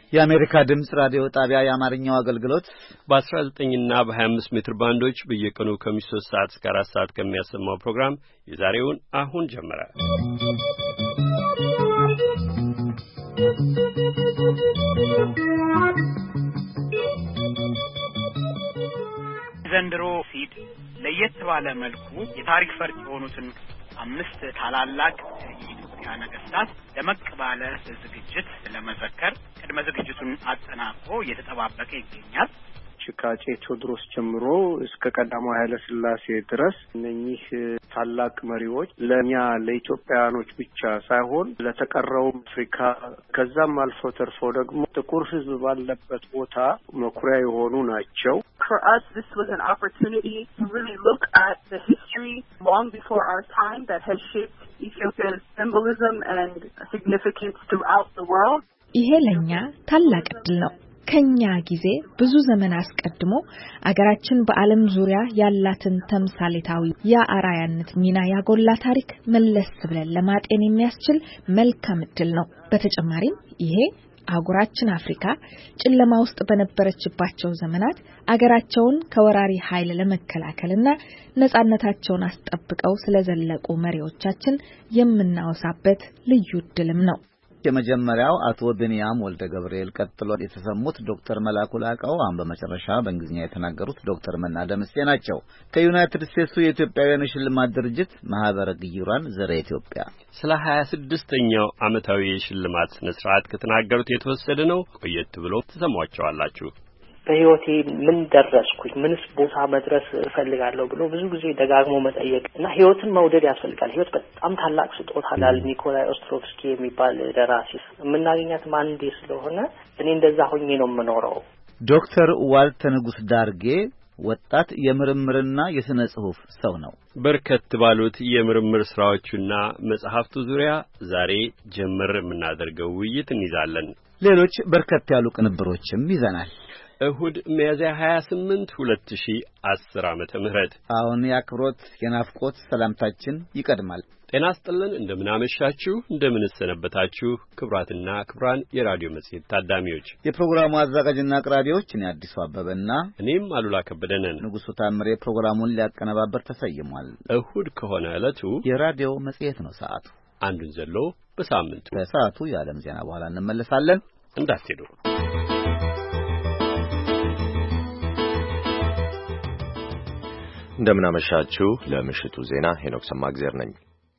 የአሜሪካ ድምጽ ራዲዮ ጣቢያ የአማርኛው አገልግሎት በ19 እና በ25 ሜትር ባንዶች በየቀኑ ከምሽቱ 3 ሰዓት እስከ 4 ሰዓት ከሚያሰማው ፕሮግራም የዛሬውን አሁን ጀመረ። ዘንድሮ ሲድ ለየት ባለ መልኩ የታሪክ ፈርጥ የሆኑትን 5 ታላላቅ የኢትዮጵያ ነገስታት ደመቅ ባለ ዝግጅት ለመዘከር ቅድመ ዝግጅቱን አጠናቆ እየተጠባበቀ ይገኛል። ከአፄ ቴዎድሮስ ጀምሮ እስከ ቀዳማዊ ኃይለ ሥላሴ ድረስ እነኚህ ታላቅ መሪዎች ለኛ ለኢትዮጵያውያኖች ብቻ ሳይሆን ለተቀረው አፍሪካ ከዛም አልፎ ተርፎ ደግሞ ጥቁር ሕዝብ ባለበት ቦታ መኩሪያ የሆኑ ናቸው። For us, this was an opportunity to really look at the history long before our time that has shaped Ethiopia's symbolism and significance throughout the world. ይሄ ለኛ ታላቅ ዕድል ነው። ከኛ ጊዜ ብዙ ዘመን አስቀድሞ አገራችን በዓለም ዙሪያ ያላትን ተምሳሌታዊ የአራያነት ሚና ያጎላ ታሪክ መለስ ብለን ለማጤን የሚያስችል መልካም ዕድል ነው። በተጨማሪም ይሄ አገራችን አፍሪካ ጨለማ ውስጥ በነበረችባቸው ዘመናት አገራቸውን ከወራሪ ኃይል ለመከላከልና ነጻነታቸውን አስጠብቀው ስለዘለቁ መሪዎቻችን የምናወሳበት ልዩ ዕድልም ነው። የመጀመሪያው አቶ ቢንያም ወልደ ገብርኤል ቀጥሎ የተሰሙት ዶክተር መላኩ ላቀው አሁን በመጨረሻ በእንግሊዝኛ የተናገሩት ዶክተር መና ደምሴ ናቸው። ከዩናይትድ ስቴትሱ የኢትዮጵያውያን ሽልማት ድርጅት ማህበረ ግዩራን ዘረ ኢትዮጵያ ስለ 26ኛው ዓመታዊ የሽልማት ስነ ስርዓት ከተናገሩት የተወሰደ ነው። ቆየት ብሎ ተሰማቸዋላችሁ። በህይወቴ ምን ደረስኩኝ፣ ምንስ ቦታ መድረስ እፈልጋለሁ ብሎ ብዙ ጊዜ ደጋግሞ መጠየቅ እና ህይወትን መውደድ ያስፈልጋል። ህይወት በጣም ታላቅ ስጦታ አለ። ኒኮላይ ኦስትሮቭስኪ የሚባል ደራሲ የምናገኛት ማንዴ ስለሆነ እኔ እንደዛ ሆኜ ነው የምኖረው። ዶክተር ዋልተ ንጉስ ዳርጌ ወጣት የምርምርና የሥነ ጽሑፍ ሰው ነው። በርከት ባሉት የምርምር ስራዎችና መጽሐፍቱ ዙሪያ ዛሬ ጀምር የምናደርገው ውይይት እንይዛለን። ሌሎች በርከት ያሉ ቅንብሮችም ይዘናል። እሁድ ሚያዝያ 28 2010 ዓመተ ምህረት አሁን የአክብሮት የናፍቆት ሰላምታችን ይቀድማል። ጤና ይስጥልን። እንደምናመሻችሁ፣ እንደምንሰነበታችሁ ክቡራትና ክቡራን የራዲዮ መጽሔት ታዳሚዎች፣ የፕሮግራሙ አዘጋጅና አቅራቢዎች እኔ አዲሱ አበበና እኔም አሉላ ከበደ ነን። ንጉሱ ታምሬ ፕሮግራሙን ሊያቀነባበር ተሰይሟል። እሁድ ከሆነ ዕለቱ የራዲዮ መጽሔት ነው። ሰዓቱ አንዱን ዘሎ በሳምንቱ በሰዓቱ የዓለም ዜና በኋላ እንመለሳለን። እንዳትሄዱ። እንደምናመሻችሁ። ለምሽቱ ዜና ሄኖክ ሰማግዜር ነኝ።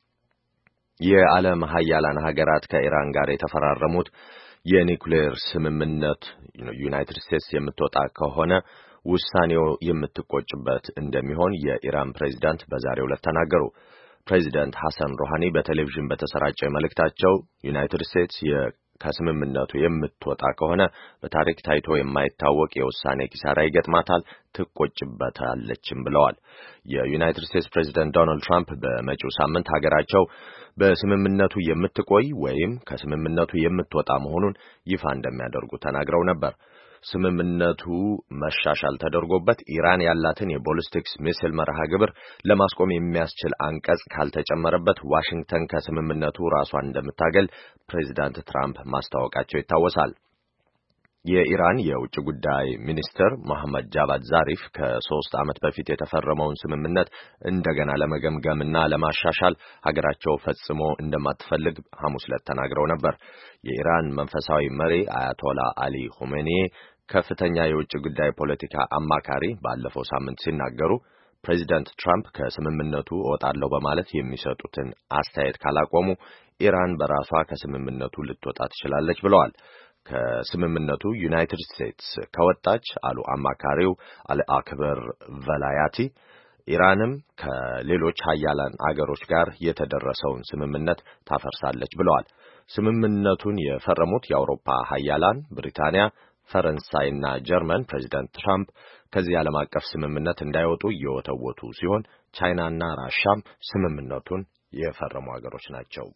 የዓለም ሀያላን ሀገራት ከኢራን ጋር የተፈራረሙት የኒውክሌር ስምምነት ዩናይትድ ስቴትስ የምትወጣ ከሆነ ውሳኔው የምትቆጭበት እንደሚሆን የኢራን ፕሬዝዳንት በዛሬው ዕለት ተናገሩ። ፕሬዝዳንት ሐሰን ሩሃኒ በቴሌቪዥን በተሰራጨ መልእክታቸው ዩናይትድ ስቴትስ ከስምምነቱ የምትወጣ ከሆነ በታሪክ ታይቶ የማይታወቅ የውሳኔ ኪሳራ ይገጥማታል፣ ትቆጭበታለችም ብለዋል። የዩናይትድ ስቴትስ ፕሬዝዳንት ዶናልድ ትራምፕ በመጪው ሳምንት ሀገራቸው በስምምነቱ የምትቆይ ወይም ከስምምነቱ የምትወጣ መሆኑን ይፋ እንደሚያደርጉ ተናግረው ነበር። ስምምነቱ መሻሻል ተደርጎበት ኢራን ያላትን የቦሊስቲክስ ሚሳይል መርሃ ግብር ለማስቆም የሚያስችል አንቀጽ ካልተጨመረበት ዋሽንግተን ከስምምነቱ ራሷን እንደምታገል ፕሬዝዳንት ትራምፕ ማስታወቃቸው ይታወሳል። የኢራን የውጭ ጉዳይ ሚኒስትር መሐመድ ጃቫድ ዛሪፍ ከ3 ዓመት በፊት የተፈረመውን ስምምነት እንደገና ለመገምገምና ለማሻሻል ሀገራቸው ፈጽሞ እንደማትፈልግ ሐሙስ ዕለት ተናግረው ነበር። የኢራን መንፈሳዊ መሪ አያቶላ አሊ ኹሜኒ ከፍተኛ የውጭ ጉዳይ ፖለቲካ አማካሪ ባለፈው ሳምንት ሲናገሩ ፕሬዚዳንት ትራምፕ ከስምምነቱ እወጣለሁ በማለት የሚሰጡትን አስተያየት ካላቆሙ ኢራን በራሷ ከስምምነቱ ልትወጣ ትችላለች ብለዋል። ከስምምነቱ ዩናይትድ ስቴትስ ከወጣች አሉ አማካሪው አልአክበር ቨላያቲ ኢራንም ከሌሎች ሀያላን አገሮች ጋር የተደረሰውን ስምምነት ታፈርሳለች ብለዋል። ስምምነቱን የፈረሙት የአውሮፓ ሀያላን ብሪታንያ፣ ፈረንሳይና ጀርመን ፕሬዚዳንት ትራምፕ ከዚህ ዓለም አቀፍ ስምምነት እንዳይወጡ እየወተወቱ ሲሆን ቻይናና ራሻም ስምምነቱን የፈረሙ አገሮች ናቸው።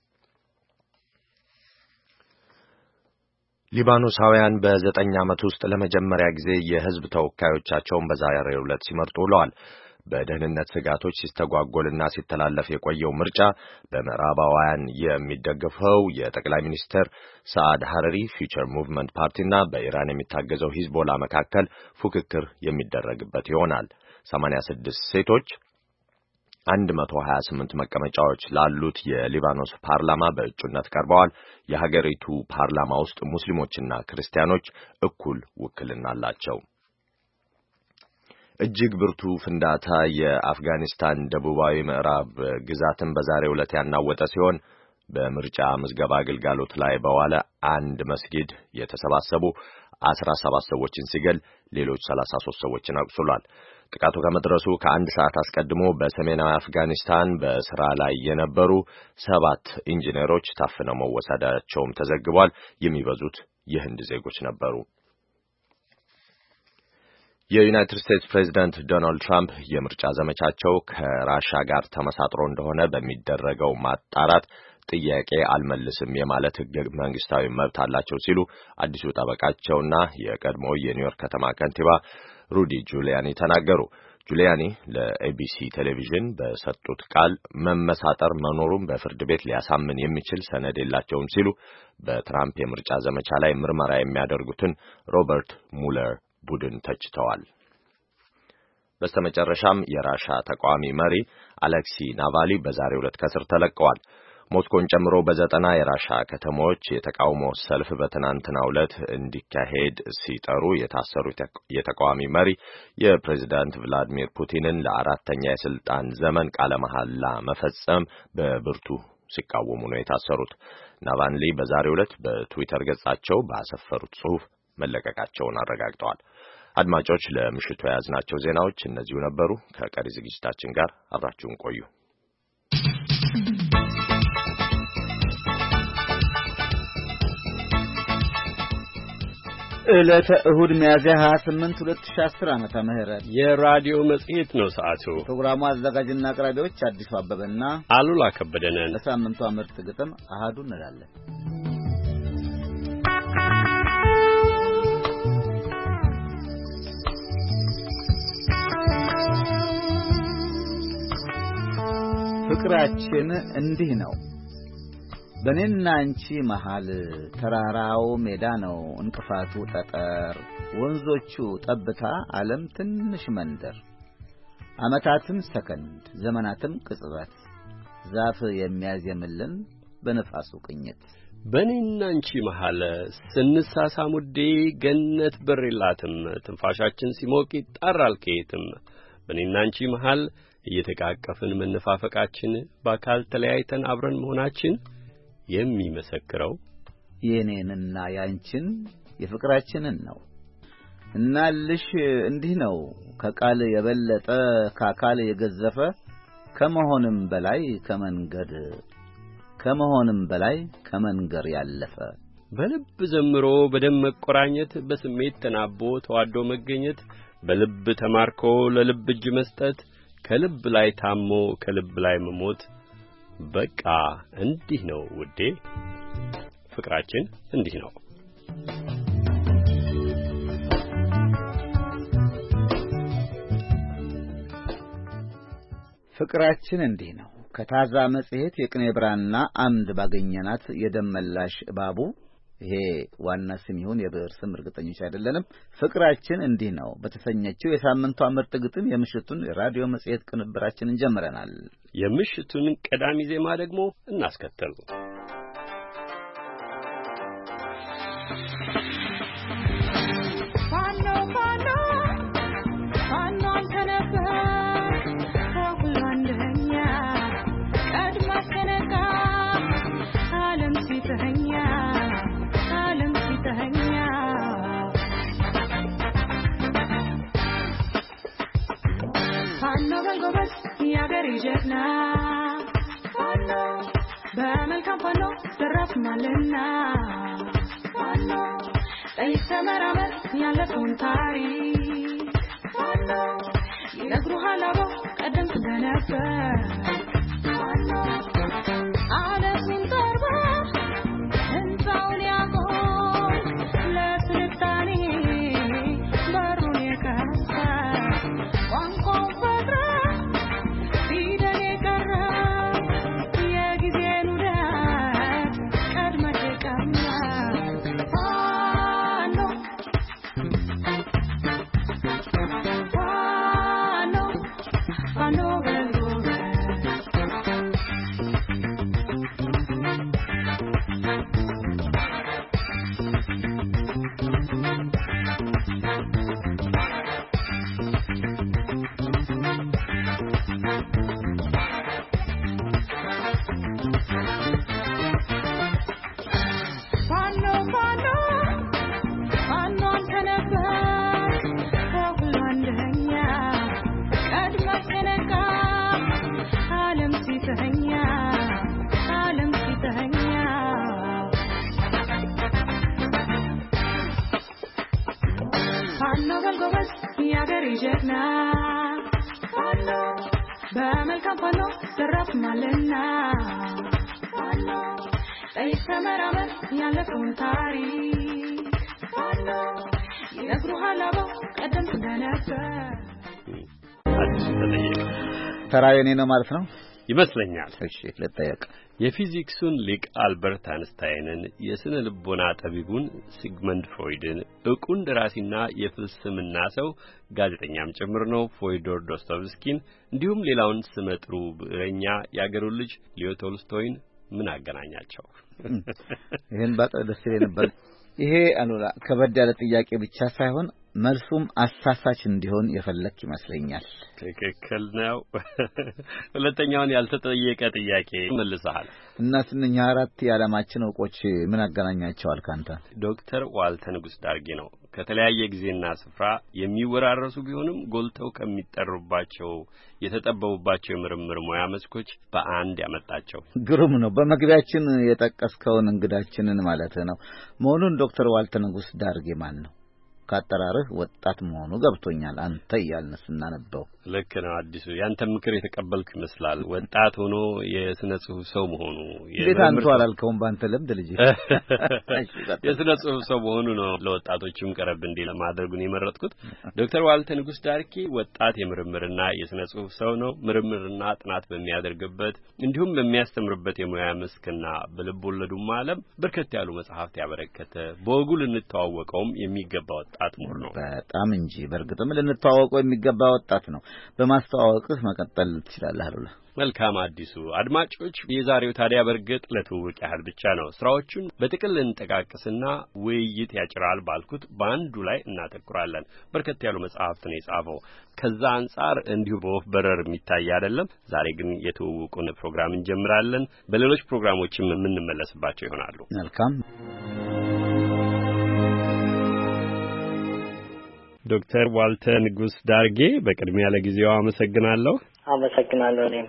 ሊባኖሳውያን በ9 ዓመት ውስጥ ለመጀመሪያ ጊዜ የሕዝብ ተወካዮቻቸውን በዛሬው ዕለት ሲመርጡ ውለዋል። በደህንነት ስጋቶች ሲስተጓጎልና ሲተላለፍ የቆየው ምርጫ በምዕራባውያን የሚደገፈው የጠቅላይ ሚኒስትር ሳዕድ ሐሪሪ ፊውቸር ሙቭመንት ፓርቲና በኢራን የሚታገዘው ሂዝቦላ መካከል ፉክክር የሚደረግበት ይሆናል። 86 ሴቶች 128 መቀመጫዎች ላሉት የሊባኖስ ፓርላማ በእጩነት ቀርበዋል። የሀገሪቱ ፓርላማ ውስጥ ሙስሊሞችና ክርስቲያኖች እኩል ውክልና አላቸው። እጅግ ብርቱ ፍንዳታ የአፍጋኒስታን ደቡባዊ ምዕራብ ግዛትን በዛሬው ዕለት ያናወጠ ሲሆን በምርጫ ምዝገባ አገልግሎት ላይ በዋለ አንድ መስጊድ የተሰባሰቡ 17 ሰዎችን ሲገል ሌሎች 33 ሰዎችን አቁስሏል። ጥቃቱ ከመድረሱ ከአንድ ሰዓት አስቀድሞ በሰሜናዊ አፍጋኒስታን በስራ ላይ የነበሩ 7 ኢንጂነሮች ታፍነው መወሰዳቸውም ተዘግቧል። የሚበዙት የህንድ ዜጎች ነበሩ። የዩናይትድ ስቴትስ ፕሬዝዳንት ዶናልድ ትራምፕ የምርጫ ዘመቻቸው ከራሻ ጋር ተመሳጥሮ እንደሆነ በሚደረገው ማጣራት ጥያቄ አልመልስም የማለት ህገ መንግስታዊ መብት አላቸው ሲሉ አዲሱ ጠበቃቸውና የቀድሞ የኒውዮርክ ከተማ ከንቲባ ሩዲ ጁሊያኒ ተናገሩ። ጁሊያኒ ለኤቢሲ ቴሌቪዥን በሰጡት ቃል መመሳጠር መኖሩን በፍርድ ቤት ሊያሳምን የሚችል ሰነድ የላቸውም ሲሉ በትራምፕ የምርጫ ዘመቻ ላይ ምርመራ የሚያደርጉትን ሮበርት ሙለር ቡድን ተችተዋል። በስተመጨረሻም የራሻ ተቃዋሚ መሪ አሌክሲ ናቫልኒ በዛሬው ዕለት ከእስር ተለቀዋል። ሞስኮን ጨምሮ በ90 የራሻ ከተሞች የተቃውሞ ሰልፍ በትናንትናው ዕለት እንዲካሄድ ሲጠሩ የታሰሩት የተቃዋሚ መሪ የፕሬዝዳንት ቭላዲሚር ፑቲንን ለአራተኛ የስልጣን ዘመን ቃለ መሐላ መፈጸም በብርቱ ሲቃወሙ ነው የታሰሩት። ናቫልኒ በዛሬው ዕለት በትዊተር ገጻቸው ባሰፈሩት ጽሑፍ መለቀቃቸውን አረጋግጠዋል። አድማጮች፣ ለምሽቱ የያዝናቸው ዜናዎች እነዚሁ ነበሩ። ከቀሪ ዝግጅታችን ጋር አብራችሁን ቆዩ። ዕለተ እሁድ ሚያዝያ 28 2010 ዓመተ ምህረት የራዲዮ መጽሔት ነው ሰዓቱ። ፕሮግራሙ አዘጋጅና አቅራቢዎች አዲሱ አበበና አሉላ ከበደነን። ለሳምንቱ ምርጥ ግጥም አሃዱ እንላለን። ፍቅራችን እንዲህ ነው በኔና አንቺ መሃል ተራራው ሜዳ ነው እንቅፋቱ ጠጠር ወንዞቹ ጠብታ ዓለም ትንሽ መንደር ዓመታትም ሰከንድ ዘመናትም ቅጽበት ዛፍ የሚያዘምልን በነፋሱ ቅኝት በኔና አንቺ መሃል ስንሳሳሙዴ ገነት በርላትም ትንፋሻችን ሲሞቅ ይጣራል ከየትም በኔና አንቺ መሃል እየተቃቀፍን መነፋፈቃችን በአካል ተለያይተን አብረን መሆናችን የሚመሰክረው የኔንና ያንቺን የፍቅራችንን ነው። እናልሽ እንዲህ ነው ከቃል የበለጠ ከአካል የገዘፈ ከመሆንም በላይ ከመንገር ያለፈ በልብ ዘምሮ በደም መቆራኘት በስሜት ተናቦ ተዋዶ መገኘት በልብ ተማርኮ ለልብ እጅ መስጠት ከልብ ላይ ታሞ ከልብ ላይ መሞት በቃ እንዲህ ነው ውዴ ፍቅራችን እንዲህ ነው። ፍቅራችን እንዲህ ነው ከታዛ መጽሔት የቅኔ ብራና አምድ ባገኘናት የደመላሽ ባቡ ይሄ ዋና ስም ይሁን የብዕር ስም እርግጠኞች አይደለንም። ፍቅራችን እንዲህ ነው በተሰኘችው የሳምንቷ ምርጥ ግጥም የምሽቱን የራዲዮ መጽሔት ቅንብራችንን ጀምረናል። የምሽቱን ቀዳሚ ዜማ ደግሞ እናስከተል። ጀግና ፋኖ በመልካም ፋኖ ዘራፍ ማለና ፋኖ ጠይቅ ተመራመር ያለፈውን ታሪክ ፋኖ ይነግሩሃል አበው ቀደምት እንደነበር ፋኖ ዓለምን ጠርባ ህንፃውን ያቆም ለስልጣኔ በሩን የከፈተ ቋንቋውን ፈጥረ ጀግና ፋኖ በመልካም ፋኖ ዘራፍናልና ፋኖ ጠይቅ ተመራመር ያለፈውን ታሪክ ፋኖ ይነግሩሃል አበው ቀደምት እንደነበር። አዲስ ተጠየቅ ተራዬ ነው ማለት ነው ይመስለኛል። እሺ ልጠየቅ። የፊዚክሱን ሊቅ አልበርት አንስታይንን፣ የስነ ልቦና ጠቢቡን ሲግመንድ ፍሮይድን፣ ዕውቁን ደራሲና የፍልስምና ሰው ጋዜጠኛም ጭምር ነው ፊዮዶር ዶስቶቭስኪን፣ እንዲሁም ሌላውን ስመጥሩ ብዕረኛ የአገሩን ልጅ ሊዮ ቶልስቶይን ምን አገናኛቸው? ይሄን ባጣ ደስ ይለኝ ነበር። ይሄ አሉላ ከበድ ያለ ጥያቄ ብቻ ሳይሆን መልሱም አሳሳች እንዲሆን የፈለክ ይመስለኛል። ትክክል ነው። ሁለተኛውን ያልተጠየቀ ጥያቄ መልሰሃል። እና ስንኛ አራት የዓለማችን ዕውቆች ምን አገናኛቸዋል ካንተ? ዶክተር ዋልተ ንጉስ ዳርጌ ነው። ከተለያየ ጊዜና ስፍራ የሚወራረሱ ቢሆንም ጎልተው ከሚጠሩባቸው የተጠበቡባቸው የምርምር ሙያ መስኮች በአንድ ያመጣቸው ግሩም ነው። በመግቢያችን የጠቀስከውን እንግዳችንን ማለት ነው መሆኑን ዶክተር ዋልተ ንጉስ ዳርጌ ማን ነው? ካጠራርህ ወጣት መሆኑ ገብቶኛል። አንተ ያልን ስናነበው ልክ ነው። አዲሱ ያንተ ምክር የተቀበልኩ ይመስላል። ወጣት ሆኖ የስነ ጽሁፍ ሰው መሆኑ የታንቱ አላልከውም ባንተ ልምድ ልጅ የስነ ጽሁፍ ሰው መሆኑ ነው ለወጣቶችም ቀረብ እንዲ ለማድረጉን የመረጥኩት። ዶክተር ዋልተ ንጉስ ዳርኬ ወጣት የምርምርና የስነ ጽሁፍ ሰው ነው። ምርምርና ጥናት በሚያደርግበት እንዲሁም በሚያስተምርበት የሙያ መስክና በልብ ወለዱም ዓለም በርከት ያሉ መጽሐፍት ያበረከተ በወጉ ልንተዋወቀውም የሚገባ ወጣት ምሁር ነው። በጣም እንጂ በርግጥም ልንተዋወቀው የሚገባ ወጣት ነው። በማስተዋወቅህ መቀጠል ትችላለህ አሉላ። መልካም አዲሱ። አድማጮች የዛሬው ታዲያ በርግጥ ለትውውቅ ያህል ብቻ ነው። ስራዎቹን በጥቅል እንጠቃቅስና ውይይት ያጭራል ባልኩት በአንዱ ላይ እናተኩራለን። በርከት ያሉ መጽሐፍትን የጻፈው ከዛ አንጻር እንዲሁ በወፍ በረር የሚታይ አይደለም። ዛሬ ግን የትውውቁን ፕሮግራም እንጀምራለን። በሌሎች ፕሮግራሞችም የምንመለስባቸው ይሆናሉ። መልካም ዶክተር ዋልተ ንጉስ ዳርጌ በቅድሚያ ለጊዜው አመሰግናለሁ። አመሰግናለሁ። እኔም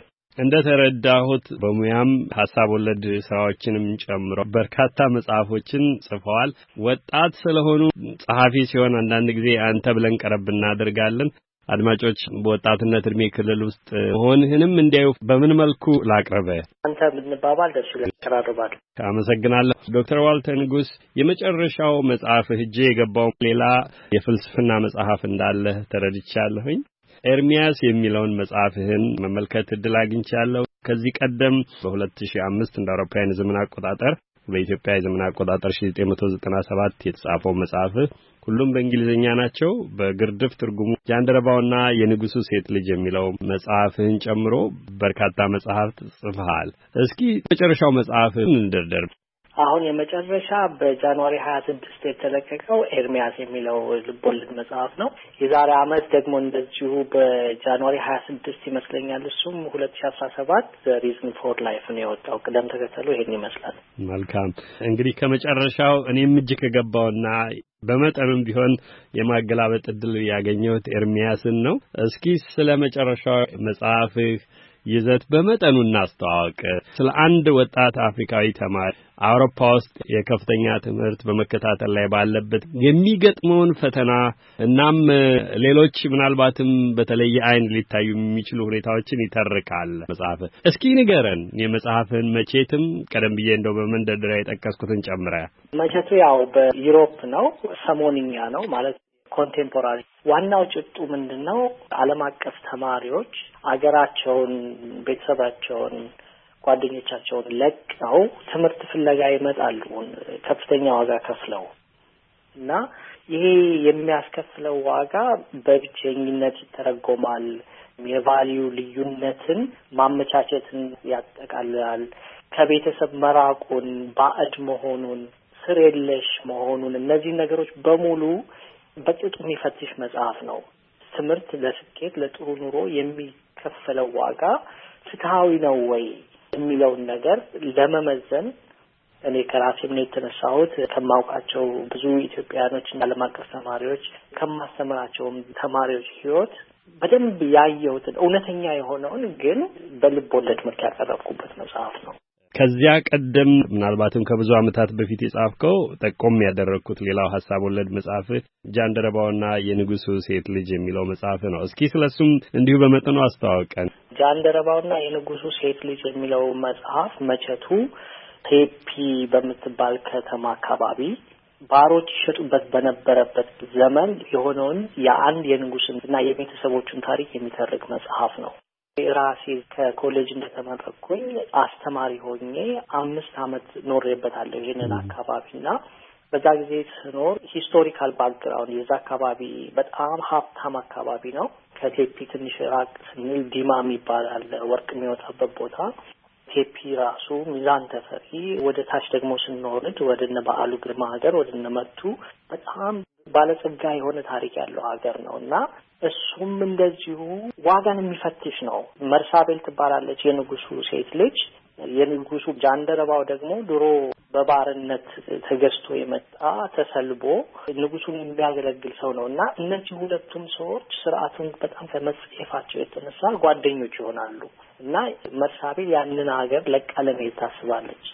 እንደተረዳሁት በሙያም ሐሳብ ወለድ ስራዎችንም ጨምሮ በርካታ መጽሐፎችን ጽፈዋል። ወጣት ስለሆኑ ጸሐፊ ሲሆን አንዳንድ ጊዜ አንተ ብለን ቀረብ እናደርጋለን። አድማጮች በወጣትነት እድሜ ክልል ውስጥ ሆንህንም እንዲያዩ በምን መልኩ ላቅርበ? አንተ ብንባባል ደስ ይላል። አመሰግናለሁ። ዶክተር ዋልተ ንጉስ የመጨረሻው መጽሐፍ ሄጄ የገባው ሌላ የፍልስፍና መጽሐፍ እንዳለ ተረድቻለሁኝ። ኤርሚያስ የሚለውን መጽሐፍህን መመልከት እድል አግኝቻለሁ። ከዚህ ቀደም በ2005 እንደ አውሮፓውያን ዘመን አቆጣጠር በኢትዮጵያ የዘመን አቆጣጠር 1997 የተጻፈው መጽሐፍ ሁሉም በእንግሊዘኛ ናቸው። በግርድፍ ትርጉሙ ጃንደረባውና የንጉሱ ሴት ልጅ የሚለው መጽሐፍህን ጨምሮ በርካታ መጽሐፍት ጽፈሃል። እስኪ መጨረሻው መጽሐፍህን እንደርደር። አሁን የመጨረሻ በጃንዋሪ 26 የተለቀቀው ኤርሚያስ የሚለው ልቦለድ መጽሐፍ ነው። የዛሬ አመት ደግሞ እንደዚሁ በጃንዋሪ 26 ይመስለኛል እሱም 2017 The Reason for Life ነው የወጣው። ቅደም ተከተሉ ይሄን ይመስላል። መልካም እንግዲህ ከመጨረሻው እኔም እጅ ከገባውና በመጠኑም ቢሆን የማገላበጥ እድል ያገኘሁት ኤርሚያስን ነው። እስኪ ስለ መጨረሻው መጽሐፍህ ይዘት በመጠኑ እናስተዋወቅ። ስለ አንድ ወጣት አፍሪካዊ ተማሪ አውሮፓ ውስጥ የከፍተኛ ትምህርት በመከታተል ላይ ባለበት የሚገጥመውን ፈተና እናም ሌሎች ምናልባትም በተለየ አይን ሊታዩ የሚችሉ ሁኔታዎችን ይተርካል መጽሐፍ። እስኪ ንገረን የመጽሐፍን መቼትም ቀደም ብዬ እንደው በመንደርደሪያ የጠቀስኩትን ጨምረ። መቼቱ ያው በዩሮፕ ነው፣ ሰሞንኛ ነው ማለት ኮንቴምፖራሪ። ዋናው ጭብጡ ምንድነው? ዓለም አቀፍ ተማሪዎች አገራቸውን፣ ቤተሰባቸውን፣ ጓደኞቻቸውን ለቀው ትምህርት ፍለጋ ይመጣሉ ከፍተኛ ዋጋ ከፍለው እና ይሄ የሚያስከፍለው ዋጋ በብቸኝነት ይተረጎማል። የቫልዩ ልዩነትን ማመቻቸትን ያጠቃልላል። ከቤተሰብ መራቁን፣ ባዕድ መሆኑን፣ ስር የለሽ መሆኑን እነዚህ ነገሮች በሙሉ በጥቂት የሚፈትሽ መጽሐፍ ነው። ትምህርት ለስኬት ለጥሩ ኑሮ የሚከፈለው ዋጋ ፍትሃዊ ነው ወይ የሚለውን ነገር ለመመዘን እኔ ከራሴም ነው የተነሳሁት። ከማውቃቸው ብዙ ኢትዮጵያኖችና ዓለም አቀፍ ተማሪዎች ከማስተምራቸውም ተማሪዎች ህይወት በደንብ ያየሁትን እውነተኛ የሆነውን ግን በልብ ወለድ መልክ ያቀረብኩበት መጽሐፍ ነው። ከዚያ ቀደም ምናልባትም ከብዙ ዓመታት በፊት የጻፍከው ጠቆም ያደረኩት ሌላው ሐሳብ ወለድ መጽሐፍ ጃንደረባውና የንጉሱ ሴት ልጅ የሚለው መጽሐፍ ነው። እስኪ ስለሱም እንዲሁ በመጠኑ አስተዋውቀን። ጃንደረባውና የንጉሱ ሴት ልጅ የሚለው መጽሐፍ መቸቱ ቴፒ በምትባል ከተማ አካባቢ ባሮች ይሸጡበት በነበረበት ዘመን የሆነውን የአንድ የንጉስን እና የቤተሰቦቹን ታሪክ የሚተርክ መጽሐፍ ነው። ራሴ ከኮሌጅ እንደተመረቅኩኝ አስተማሪ ሆኜ 5 ዓመት ኖሬበታለሁ ይሄንን አካባቢና በዛ ጊዜ ስኖር ሂስቶሪካል ባክግራውንድ የዛ አካባቢ በጣም ሀብታም አካባቢ ነው። ከቴፒ ትንሽ ራቅ ስንል ዲማ ይባላል ወርቅ የሚወጣበት ቦታ። ቴፒ ራሱ ሚዛን ተፈሪ፣ ወደ ታች ደግሞ ስንወርድ ወደ እነ በዓሉ ግርማ ሀገር ወደ እነ መቱ በጣም ባለጸጋ የሆነ ታሪክ ያለው ሀገር ነውና እሱም እንደዚሁ ዋጋን የሚፈትሽ ነው። መርሳቤል ትባላለች የንጉሱ ሴት ልጅ። የንጉሱ ጃንደረባው ደግሞ ድሮ በባርነት ተገዝቶ የመጣ ተሰልቦ ንጉሱን የሚያገለግል ሰው ነውና እነዚህ ሁለቱም ሰዎች ስርዓቱን በጣም ከመጽሐፋቸው የተነሳ ጓደኞች ይሆናሉ እና መርሳቤል ያንን ሀገር ለቃ ለመሄድ ታስባለች።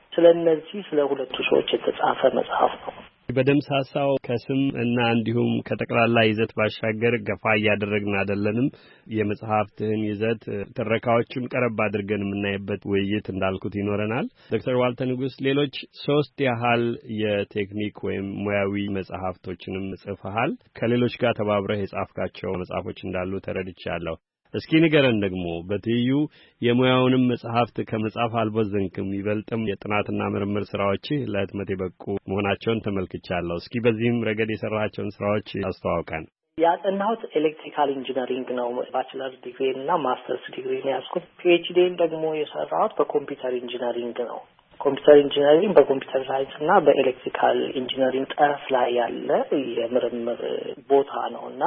ስለነዚህ ስለ ሁለቱ ሰዎች የተጻፈ መጽሐፍ ነው። በደምሳሳው ከስም እና እንዲሁም ከጠቅላላ ይዘት ባሻገር ገፋ እያደረግን አይደለንም። የመጽሐፍትህን ይዘት ትረካዎቹን ቀረብ አድርገን የምናይበት ውይይት እንዳልኩት ይኖረናል። ዶክተር ዋልተ ንጉስ ሌሎች 3 ያህል የቴክኒክ ወይም ሙያዊ መጽሐፍቶችንም ጽፈሃል። ከሌሎች ጋር ተባብረህ የጻፍካቸው መጽሐፎች እንዳሉ ተረድቻለሁ። እስኪ ንገረን ደግሞ በትይዩ የሙያውንም መጽሐፍት ከመጽሐፍ አልቦዘንክም፣ ይበልጥም የጥናትና ምርምር ስራዎችህ ለህትመት የበቁ መሆናቸውን ተመልክቻለሁ። እስኪ በዚህም ረገድ የሰራቸውን ስራዎች አስተዋውቀን። ያጠናሁት ኤሌክትሪካል ኢንጂነሪንግ ነው። ባችለር ዲግሪ እና ማስተርስ ዲግሪ ነው ያስኩት። ፒኤችዲን ደግሞ የሰራሁት በኮምፒውተር ኢንጂነሪንግ ነው። ኮምፒውተር ኢንጂነሪንግ በኮምፒውተር ሳይንስ እና በኤሌክትሪካል ኢንጂነሪንግ ጠረፍ ላይ ያለ የምርምር ቦታ ነውና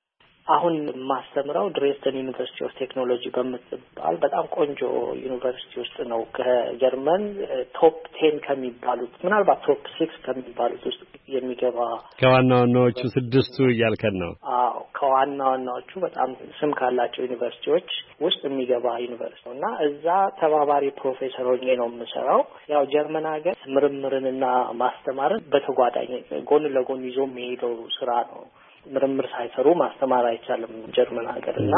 አሁን ማስተምረው ድሬስደን ዩኒቨርሲቲ ኦፍ ቴክኖሎጂ በምትባል በጣም ቆንጆ ዩኒቨርሲቲ ውስጥ ነው። ከጀርመን ቶፕ 10 ከሚባሉት ምናልባት ቶፕ 6 ከሚባሉት ውስጥ የሚገባ ከዋና ዋናዎቹ 6ቱ እያልከን ነው? አዎ ከዋና ዋናዎቹ በጣም ስም ካላቸው ዩኒቨርሲቲዎች ውስጥ የሚገባ ዩኒቨርሲቲ ነው እና እዛ ተባባሪ ፕሮፌሰር ሆኜ ነው የምሰራው። ያው ጀርመን ሀገር ምርምርንና ማስተማርን በተጓዳኝ ጎን ለጎን ይዞ የሚሄደው ስራ ነው። ምርምር ሳይሰሩ ማስተማር አይቻልም ጀርመን ሀገርና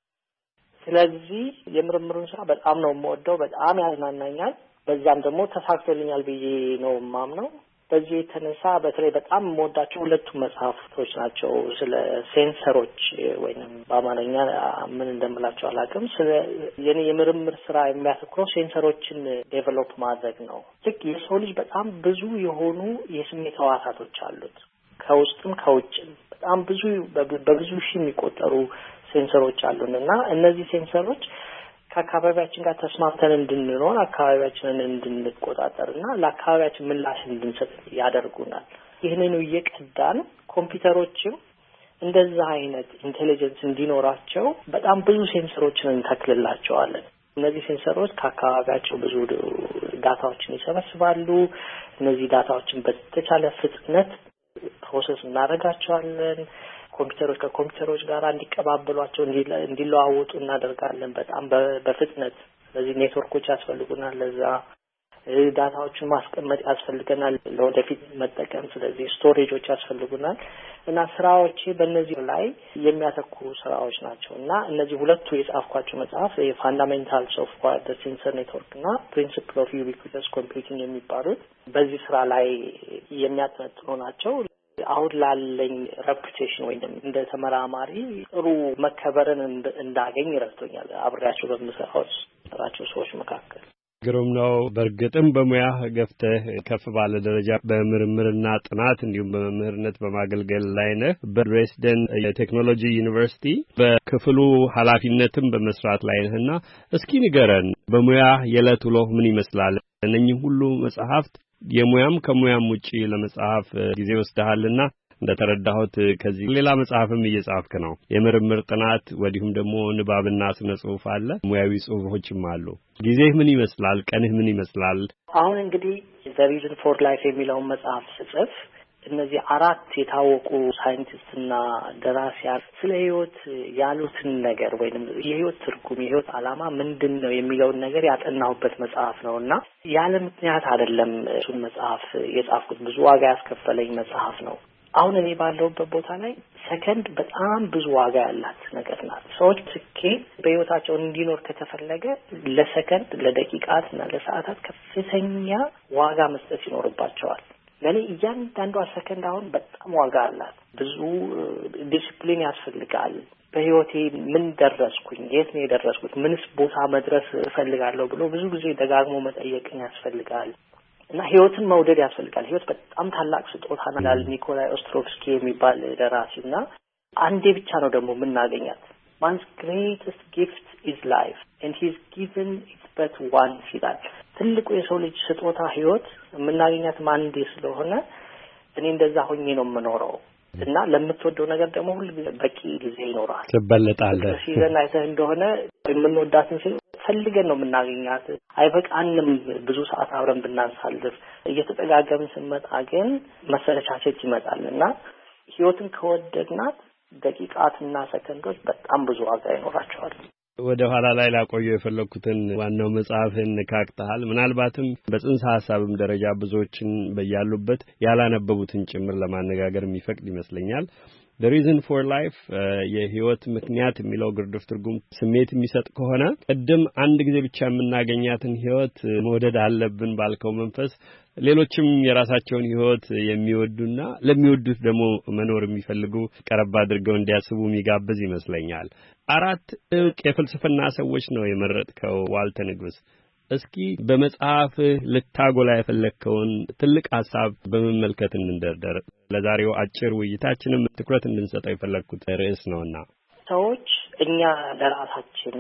ስለዚህ የምርምሩን ስራ በጣም ነው የምወደው፣ በጣም ያዝናናኛል። በዛም ደግሞ ተሳክቶልኛል ብዬ ነው የማምነው። በዚህ የተነሳ በተለይ በጣም የምወዳቸው 2 መጽሐፍቶች ናቸው። ስለ ሴንሰሮች ወይንም በአማርኛ ምን እንደምላቸው አላውቅም። ስለ የኔ የምርምር ስራ የሚያተኩረው ሴንሰሮችን ዴቨሎፕ ማድረግ ነው። ልክ የሰው ልጅ በጣም ብዙ የሆኑ የስሜት ህዋሳቶች አሉት ከውስጥም ከውጭም በጣም ብዙ በብዙ ሺህ የሚቆጠሩ ሴንሰሮች አሉንና እነዚህ ሴንሰሮች ከአካባቢያችን ጋር ተስማምተን እንድንኖር አካባቢያችንን እንድንቆጣጠርና ለአካባቢያችን ምላሽ እንድንሰጥ ያደርጉናል። ይህንን እየቀዳን ኮምፒውተሮችም እንደዛ አይነት ኢንቴሊጀንስ እንዲኖራቸው በጣም ብዙ ሴንሰሮችን እንተክልላቸዋለን። እነዚህ ሴንሰሮች ከአካባቢያቸው ብዙ ዳታዎችን ይሰበስባሉ። እነዚህ ዳታዎችን በተቻለ ፍጥነት ፕሮሰስ እናደርጋቸዋለን። ኮምፒውተሮች ከኮምፒውተሮች ጋር እንዲቀባበሏቸው እንዲለዋወጡ እናደርጋለን በጣም በፍጥነት። ስለዚህ ኔትወርኮች ያስፈልጉናል፣ ለዛ ዳታዎችን ማስቀመጥ ያስፈልገናል ለወደፊት መጠቀም። ስለዚህ ስቶሬጆች ያስፈልጉናል እና ስራዎቼ በእነዚህ ላይ የሚያተኩሩ ስራዎች ናቸው እና እነዚህ 2 የጻፍኳቸው መጽሐፍ የፋንዳሜንታልስ ኦፍ ዋይርድ ሴንሰር ኔትወርክ እና ፕሪንሲፕል ኦፍ ዩቢኩተስ ኮምፒውቲንግ የሚባሉት በዚህ ስራ ላይ የሚያጠነጥኑ ናቸው። አሁን ላለኝ ሬፑቴሽን ወይንም እንደ ተመራማሪ ጥሩ መከበርን እንዳገኝ ረድቶኛል አብሬያቸው በምሰራቸው ሰዎች መካከል። ግሩም ነው። በእርግጥም በሙያህ ገፍተህ ከፍ ባለ ደረጃ በምርምርና ጥናት እንዲሁም በመምህርነት በማገልገል ላይ ነህ። በድሬስደን የቴክኖሎጂ ዩኒቨርሲቲ በክፍሉ ኃላፊነትም በመስራት ላይ ነህና እስኪ ንገረን በሙያህ የዕለት ውሎህ ምን ይመስላል? እነኚህ ሁሉ መጽሐፍት የሙያም ከሙያም ውጪ ለመጽሐፍ ጊዜ ወስደሃልና እንደተረዳሁት ከዚህ ሌላ መጽሐፍም እየጻፍክ ነው። የምርምር ጥናት ወዲሁም ደግሞ ንባብና ስነ ጽሁፍ አለ፣ ሙያዊ ጽሁፎችም አሉ። ጊዜህ ምን ይመስላል? ቀንህ ምን ይመስላል? አሁን እንግዲህ ዘ ሪዝን ፎር ላይፍ የሚለውን መጽሐፍ ስጽፍ እነዚህ አራት የታወቁ ሳይንቲስትና ደራሲያን ስለ ህይወት ያሉትን ነገር ወይንም የህይወት ትርጉም የህይወት ዓላማ ምንድነው የሚለውን ነገር ያጠናሁበት መጽሐፍ ነውና ያለ ምክንያት አይደለም እሱን መጽሐፍ የጻፍኩት። ብዙ ዋጋ ያስከፈለኝ መጽሐፍ ነው። አሁን እኔ ባለሁበት ቦታ ላይ ሰከንድ በጣም ብዙ ዋጋ ያላት ነገር ናት። ሰዎች ስኬት በህይወታቸው እንዲኖር ከተፈለገ ለሰከንድ ለደቂቃትና ለሰዓታት ከፍተኛ ዋጋ መስጠት ይኖርባቸዋል። ለኔ እያንዳንዷ ሰከንድ አሁን በጣም ዋጋ አላት። ብዙ ዲሲፕሊን ያስፈልጋል። በህይወቴ ምን ደረስኩኝ፣ የት ነው የደረስኩት፣ ምንስ ቦታ መድረስ እፈልጋለሁ ብሎ ብዙ ጊዜ ደጋግሞ መጠየቅን ያስፈልጋል እና ህይወትን መውደድ ያስፈልጋል። ህይወት በጣም ታላቅ ስጦታ ነው ይላል ኒኮላይ ኦስትሮቭስኪ የሚባል ደራሲና አንዴ ብቻ ነው ደግሞ የምናገኛት። Man's greatest gift is life and he is given it but once ይላል። ትልቁ የሰው ልጅ ስጦታ ህይወት የምናገኛት አንዴ ስለሆነ እኔ እንደዛ ሆኜ ነው የምኖረው እና ለምትወደው ነገር ደግሞ ሁሉ በቂ ጊዜ ይኖራል። ትበለጣለህ። ሲዘን አይተህ እንደሆነ የምንወዳትን ሰው ፈልገን ነው የምናገኛት። አይበቃንም ብዙ ሰዓት አብረን ብናሳልፍ። እየተጠጋገምን ስንመጣ ግን መሰለቻቸት ይመጣልና ህይወትን ከወደድናት ደቂቃትና ሰከንዶች በጣም ብዙ ዋጋ ይኖራቸዋል። ወደ ኋላ ላይ ላቆየው የፈለኩትን ዋናው መጽሐፍን ነካክተሃል። ምናልባትም በጽንሰ ሐሳብም ደረጃ ብዙዎችን በያሉበት ያላነበቡትን ጭምር ለማነጋገር የሚፈቅድ ይመስለኛል። The reason for life የህይወት ምክንያት የሚለው ግርድፍ ትርጉም ስሜት የሚሰጥ ከሆነ ቀደም አንድ ጊዜ ብቻ የምናገኛትን ህይወት መውደድ አለብን ባልከው መንፈስ ሌሎችም የራሳቸውን ህይወት የሚወዱና ለሚወዱት ደግሞ መኖር የሚፈልጉ ቀረብ አድርገው እንዲያስቡ የሚጋብዝ ይመስለኛል። አራት ዕውቅ የፍልስፍና ሰዎች ነው የመረጥከው ዋልተ ንጉስ። እስኪ በመጽሐፍህ ልታጎላ የፈለግከውን ትልቅ ሐሳብ በመመልከት እንደርደር። ለዛሬው አጭር ውይይታችንም ትኩረት እንድንሰጠው የፈለግኩት ርዕስ ነውና ሰዎች እኛ ለራሳችን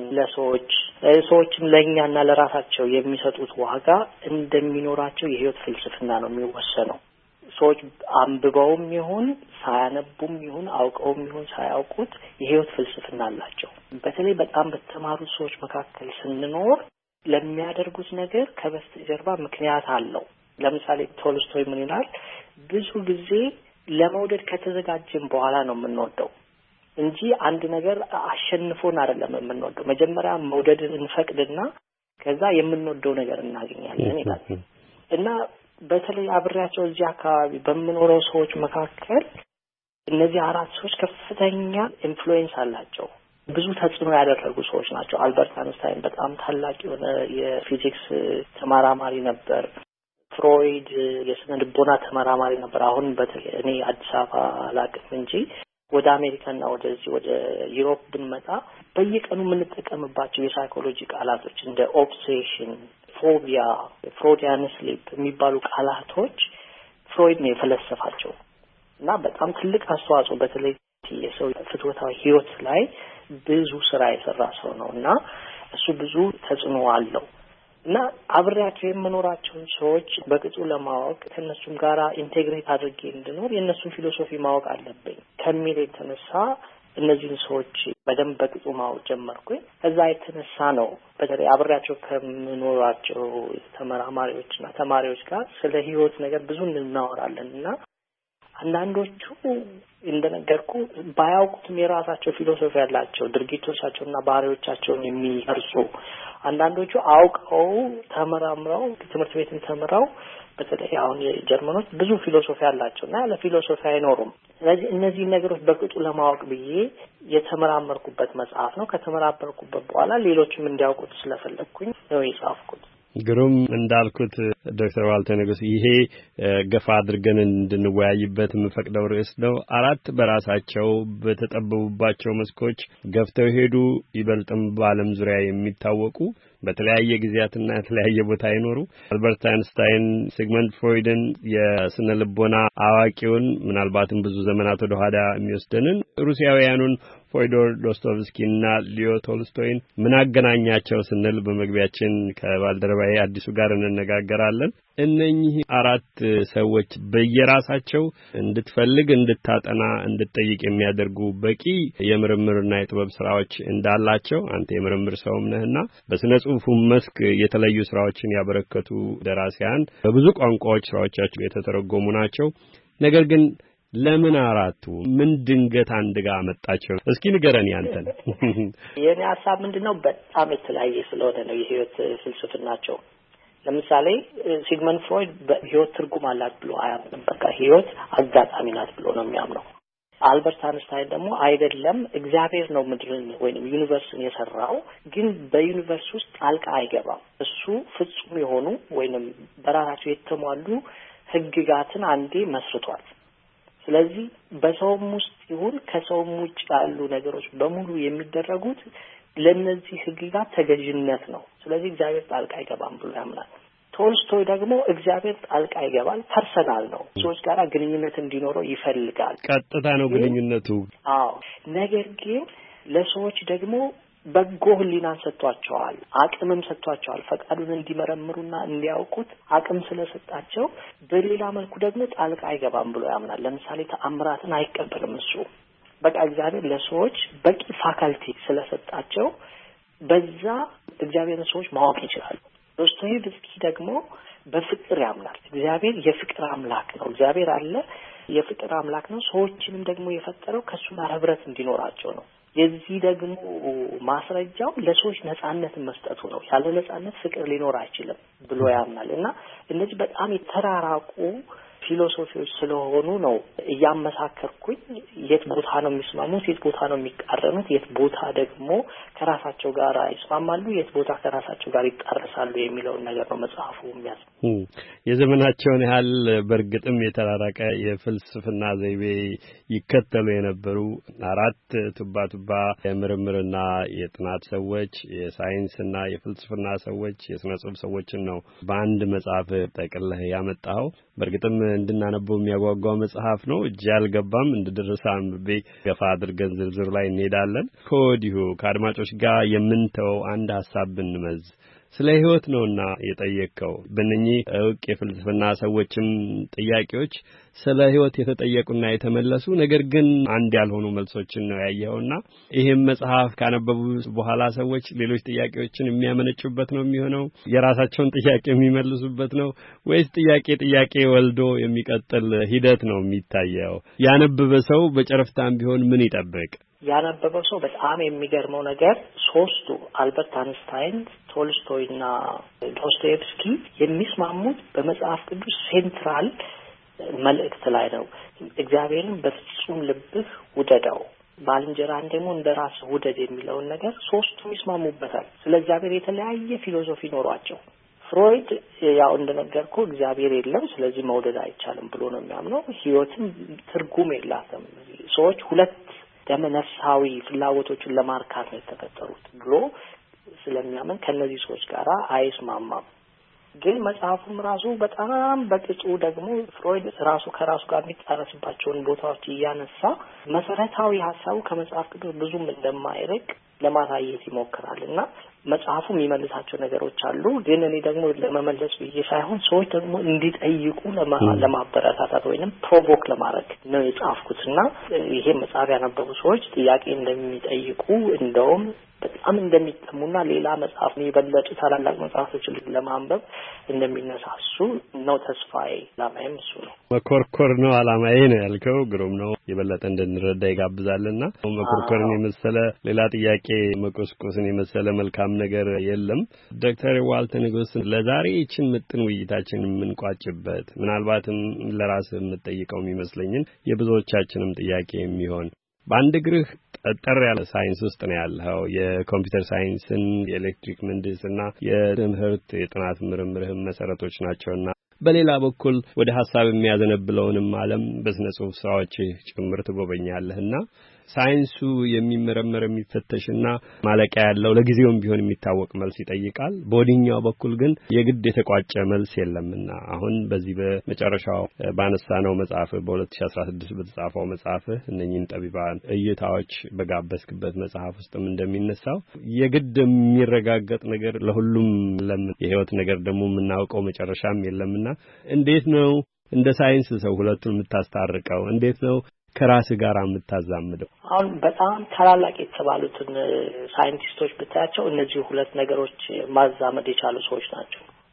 ሰዎችም ለእኛና ለራሳቸው የሚሰጡት ዋጋ እንደሚኖራቸው የህይወት ፍልስፍና ነው የሚወሰነው። ሰዎች አንብበውም ይሁን ሳያነቡም ይሁን አውቀውም ይሁን ሳያውቁት የህይወት ፍልስፍና አላቸው። በተለይ በጣም በተማሩ ሰዎች መካከል ስንኖር ለሚያደርጉት ነገር ከበስተጀርባ ምክንያት አለው። ለምሳሌ ቶልስቶይ ምን ይላል? ብዙ ጊዜ ለመውደድ ከተዘጋጀን በኋላ ነው የምንወደው እንጂ አንድ ነገር አሸንፎን አይደለም የምንወደው። መጀመሪያ መውደድን እንፈቅድና ከዛ የምንወደው ነገር እናገኛለን ይላል። እና በተለይ አብሬያቸው እዚህ አካባቢ በምኖረው ሰዎች መካከል እነዚህ አራት ሰዎች ከፍተኛ ኢንፍሉዌንስ አላቸው። ብዙ ተጽዕኖ ያደረጉ ሰዎች ናቸው። አልበርት አንስታይን በጣም ታላቅ የሆነ የፊዚክስ ተመራማሪ ነበር። ፍሮይድ የስነ ልቦና ተመራማሪ ነበር። አሁን በተለይ እኔ አዲስ አበባ አላውቅም እንጂ ወደ አሜሪካና ወደዚህ ወደ ዩሮፕ ብንመጣ በየቀኑ የምንጠቀምባቸው የሳይኮሎጂ ቃላቶች እንደ ኦብሴሽን፣ ፎቢያ፣ ፍሮዲያን ስሊፕ የሚባሉ ቃላቶች ፍሮይድ ነው የፈለሰፋቸው እና በጣም ትልቅ አስተዋጽኦ በተለይ የሰው ፍትወታዊ ህይወት ላይ ብዙ ስራ የሰራ ሰው ነውና እሱ ብዙ ተጽዕኖ አለው እና አብሬያቸው የምኖራቸውን ሰዎች በቅጡ ለማወቅ ከነሱም ጋራ ኢንቴግሬት አድርጌ እንድኖር የነሱን ፊሎሶፊ ማወቅ አለብኝ ከሚል የተነሳ እነዚህን ሰዎች በደንብ በቅጡ ማወቅ ጀመርኩኝ። ከዛ የተነሳ ነው በተለይ አብሬያቸው ከምኖራቸው ተመራማሪዎችና ተማሪዎች ጋር ስለ ህይወት ነገር ብዙ እናወራለንና አንዳንዶቹ እንደነገርኩ ባያውቁትም የራሳቸው ፊሎሶፊ ያላቸው ድርጊቶቻቸውና ባህሪዎቻቸውን የሚቀርጹ፣ አንዳንዶቹ አውቀው ተመራምረው ትምህርት ቤትን ተምረው በተለይ አሁን የጀርመኖች ብዙ ፊሎሶፊ ያላቸውና ያለ ፊሎሶፊ አይኖሩም። ስለዚህ እነዚህ ነገሮች በቅጡ ለማወቅ ብዬ የተመራመርኩበት መጽሐፍ ነው። ከተመራመርኩበት በኋላ ሌሎችም እንዲያውቁት ስለፈለኩኝ ነው የጻፍኩት። ግሩም እንዳልኩት ዶክተር ዋልተ ንጉስ ይሄ ገፋ አድርገን እንድንወያይበት የምፈቅደው ርዕስ ነው። አራት በራሳቸው በተጠበቡባቸው መስኮች ገፍተው ሄዱ ይበልጥም በዓለም ዙሪያ የሚታወቁ በተለያየ ጊዜያትና የተለያየ ቦታ ይኖሩ አልበርት አንስታይን፣ ሲግመንድ ፍሮይድን የስነ ልቦና አዋቂውን ምናልባትም ብዙ ዘመናት ወደ ኋላ የሚወስደንን ሩሲያውያኑን ፊዮዶር ዶስቶቭስኪና ሊዮ ቶልስቶይን ምን አገናኛቸው ስንል በመግቢያችን ከባልደረባዬ አዲሱ ጋር እንነጋገራለን። እነኚህ አራት ሰዎች በየራሳቸው እንድትፈልግ፣ እንድታጠና፣ እንድትጠይቅ የሚያደርጉ በቂ የምርምርና የጥበብ ስራዎች እንዳላቸው አንተ የምርምር ሰውም ነህና በስነ ጽሁፉም መስክ የተለዩ ስራዎችን ያበረከቱ ደራሲያን በብዙ ቋንቋዎች ስራዎቻቸው የተተረጎሙ ናቸው። ነገር ግን ለምን አራቱ ምን ድንገት አንድ ጋር አመጣቸው? እስኪ ንገረን ያንተን። የኔ ሐሳብ ምንድነው በጣም የተለያየ ስለሆነ ነው የህይወት ፍልስፍናቸው። ለምሳሌ ሲግመንድ ፍሮይድ በህይወት ትርጉም አላት ብሎ አያምንም። በቃ ህይወት አጋጣሚ ናት ብሎ ነው የሚያምነው። አልበርት አንስታይን ደግሞ አይደለም እግዚአብሔር ነው ምድርን ወይንም ዩኒቨርስን የሰራው፣ ግን በዩኒቨርስ ውስጥ ጣልቃ አይገባም። እሱ ፍጹም የሆኑ ወይንም በራሳቸው የተሟሉ ህግጋትን አንዴ መስርቷል። ስለዚህ በሰውም ውስጥ ይሁን ከሰውም ውጭ ያሉ ነገሮች በሙሉ የሚደረጉት ለነዚህ ህግጋት ተገዥነት ነው። ስለዚህ እግዚአብሔር ጣልቃ አይገባም ብሎ ያምናል። ቶልስቶይ ደግሞ እግዚአብሔር ጣልቃ ይገባል፣ ፐርሰናል ነው፣ ሰዎች ጋር ግንኙነት እንዲኖረው ይፈልጋል። ቀጥታ ነው ግንኙነቱ። አዎ። ነገር ግን ለሰዎች ደግሞ በጎ ህሊናን ሰጥቷቸዋል፣ አቅምም ሰጥቷቸዋል። ፈቃዱን እንዲመረምሩና እንዲያውቁት አቅም ስለሰጣቸው በሌላ መልኩ ደግሞ ጣልቃ አይገባም ብሎ ያምናል። ለምሳሌ ተአምራትን አይቀበልም እሱ። በቃ እግዚአብሔር ለሰዎች በቂ ፋካልቲ ስለሰጣቸው በዛ እግዚአብሔርን ሰዎች ማወቅ ይችላሉ። ዶስቶዬቭስኪ ደግሞ በፍቅር ያምናል። እግዚአብሔር የፍቅር አምላክ ነው። እግዚአብሔር አለ፣ የፍቅር አምላክ ነው። ሰዎችንም ደግሞ የፈጠረው ከሱ ጋር ህብረት እንዲኖራቸው ነው። የዚህ ደግሞ ማስረጃው ለሰዎች ነጻነትን መስጠቱ ነው። ያለ ነጻነት ፍቅር ሊኖር አይችልም ብሎ ያምናል። እና እነዚህ በጣም የተራራቁ ፊሎሶፊዎች ስለሆኑ ነው እያመሳከርኩኝ የት ቦታ ነው የሚስማሙት፣ የት ቦታ ነው የሚቃረኑት፣ የት ቦታ ደግሞ ከራሳቸው ጋር ይስማማሉ፣ የት ቦታ ከራሳቸው ጋር ይጣረሳሉ የሚለውን ነገር ነው መጽሐፉ የሚያስ የዘመናቸውን ያህል በእርግጥም የተራራቀ የፍልስፍና ዘይቤ ይከተሉ የነበሩ አራት ቱባ የምርምርና የጥናት ሰዎች፣ የሳይንስና የፍልስፍና ሰዎች፣ የሥነ ጽሑፍ ሰዎችን ነው በአንድ መጽሐፍ ጠቅልለህ ያመጣኸው። በእርግጥም እንድናነበው የሚያጓጓው መጽሐፍ ነው። እጅ ያልገባም እንደደረሰ አንብቤ ገፋ አድርገን ዝርዝር ላይ እንሄዳለን። ከወዲሁ ከአድማጮች ጋር የምንተወው አንድ ሐሳብ ብንመዝ ስለ ህይወት ነውና የጠየቀው። በእነኚህ ዕውቅ የፍልስፍና ሰዎችም ጥያቄዎች ስለ ህይወት የተጠየቁና የተመለሱ ነገር ግን አንድ ያልሆኑ መልሶችን ነው ያየኸውና ይሄም መጽሐፍ ካነበቡ በኋላ ሰዎች ሌሎች ጥያቄዎችን የሚያመነጩበት ነው የሚሆነው፣ የራሳቸውን ጥያቄ የሚመልሱበት ነው ወይስ ጥያቄ ወልዶ የሚቀጥል ሂደት ነው የሚታየው? ያነበበ ሰው በጨረፍታም ቢሆን ምን ይጠብቅ? ያነበበው ሰው በጣም የሚገርመው ነገር ሶስቱ አልበርት አንስታይን፣ ቶልስቶይና ዶስቶዬቭስኪ የሚስማሙት በመጽሐፍ ቅዱስ ሴንትራል መልእክት ላይ ነው። እግዚአብሔርን በፍጹም ልብህ ውደደው፣ ባልንጀራህን ደግሞ እንደራስህ ውደድ የሚለውን ነገር ሶስቱም ይስማሙበታል። ስለ እግዚአብሔር የተለያየ ፊሎሶፊ ኖሯቸው ፍሮይድ ያው እንደነገርኩ እግዚአብሔር የለም ስለዚህ መውደድ አይቻልም ብሎ ነው የሚያምነው። ህይወትም ትርጉም የላትም፣ ሰዎች ሁለት ደመነፍሳዊ ፍላጎቶችን ለማርካት ነው የተፈጠሩት ብሎ ስለሚያምን ከነዚህ ሰዎች ጋር አይስማማም። ግን መጽሐፉም ራሱ በጣም በቅጡ ደግሞ ፍሮይድ ራሱ ከራሱ ጋር የሚጣረስባቸውን ቦታዎች እያነሳ መሰረታዊ ሀሳቡ ከመጽሐፍ ቅዱስ ብዙም እንደማይርቅ ለማሳየት ይሞክራል። እና መጽሐፉ የሚመልሳቸው ነገሮች አሉ። ግን እኔ ደግሞ ለመመለስ ብዬ ሳይሆን ሰዎች ደግሞ እንዲጠይቁ ለማበረታታት ወይንም ፕሮቮክ ለማድረግ ነው የጻፍኩት። እና ይሄ መጽሐፍ ያነበቡ ሰዎች ጥያቄ እንደሚጠይቁ እንደውም በጣም እንደሚጠሙና ሌላ መጽሐፍ የበለጡ ታላላቅ መጽሐፎችን ለማንበብ እንደሚነሳሱ ነው ተስፋዬ። ዓላማዬም እሱ ነው። መኮርኮር ነው ዓላማዬ ነው ያልከው ግሩም ነው። የበለጠ እንድንረዳ ይጋብዛልና መኮርኮርን የመሰለ ሌላ ጥያቄ መቆስቆስን የመሰለ መልካም ነገር የለም። ዶክተር ዋልተ ንጉስ ለዛሬ ይችን ምጥን ውይይታችን የምንቋጭበት ምናልባትም ለራስህ የምትጠይቀው የሚመስለኝን የብዙዎቻችንም ጥያቄ የሚሆን በአንድ እግርህ ጠጠር ያለ ሳይንስ ውስጥ ነው ያለው። የኮምፒውተር ሳይንስን፣ የኤሌክትሪክ ምህንድስና የትምህርት የጥናት ምርምርህም መሰረቶች ናቸውና በሌላ በኩል ወደ ሐሳብ የሚያዘነብለውንም ዓለም በስነ ጽሑፍ ስራዎች ጭምር ትጎበኛለህና ሳይንሱ የሚመረመር የሚፈተሽና ማለቂያ ያለው ለጊዜውም ቢሆን የሚታወቅ መልስ ይጠይቃል። በወዲኛው በኩል ግን የግድ የተቋጨ መልስ የለምና አሁን በዚህ በመጨረሻው ባነሳነው መጽሐፍ በ2016 በተጻፈው መጽሐፍ እነኚህን ጠቢባን እይታዎች በጋበስክበት መጽሐፍ ውስጥም እንደሚነሳው የግድ የሚረጋገጥ ነገር ለሁሉም የህይወት ነገር ደግሞ የምናውቀው መጨረሻም የለምና እንዴት ነው እንደ ሳይንስ ሰው ሁለቱን የምታስታርቀው? እንዴት ነው ከራስ ጋር የምታዛምደው? አሁን በጣም ታላላቅ የተባሉትን ሳይንቲስቶች ብታያቸው እነዚህ ሁለት ነገሮች ማዛመድ የቻሉ ሰዎች ናቸው።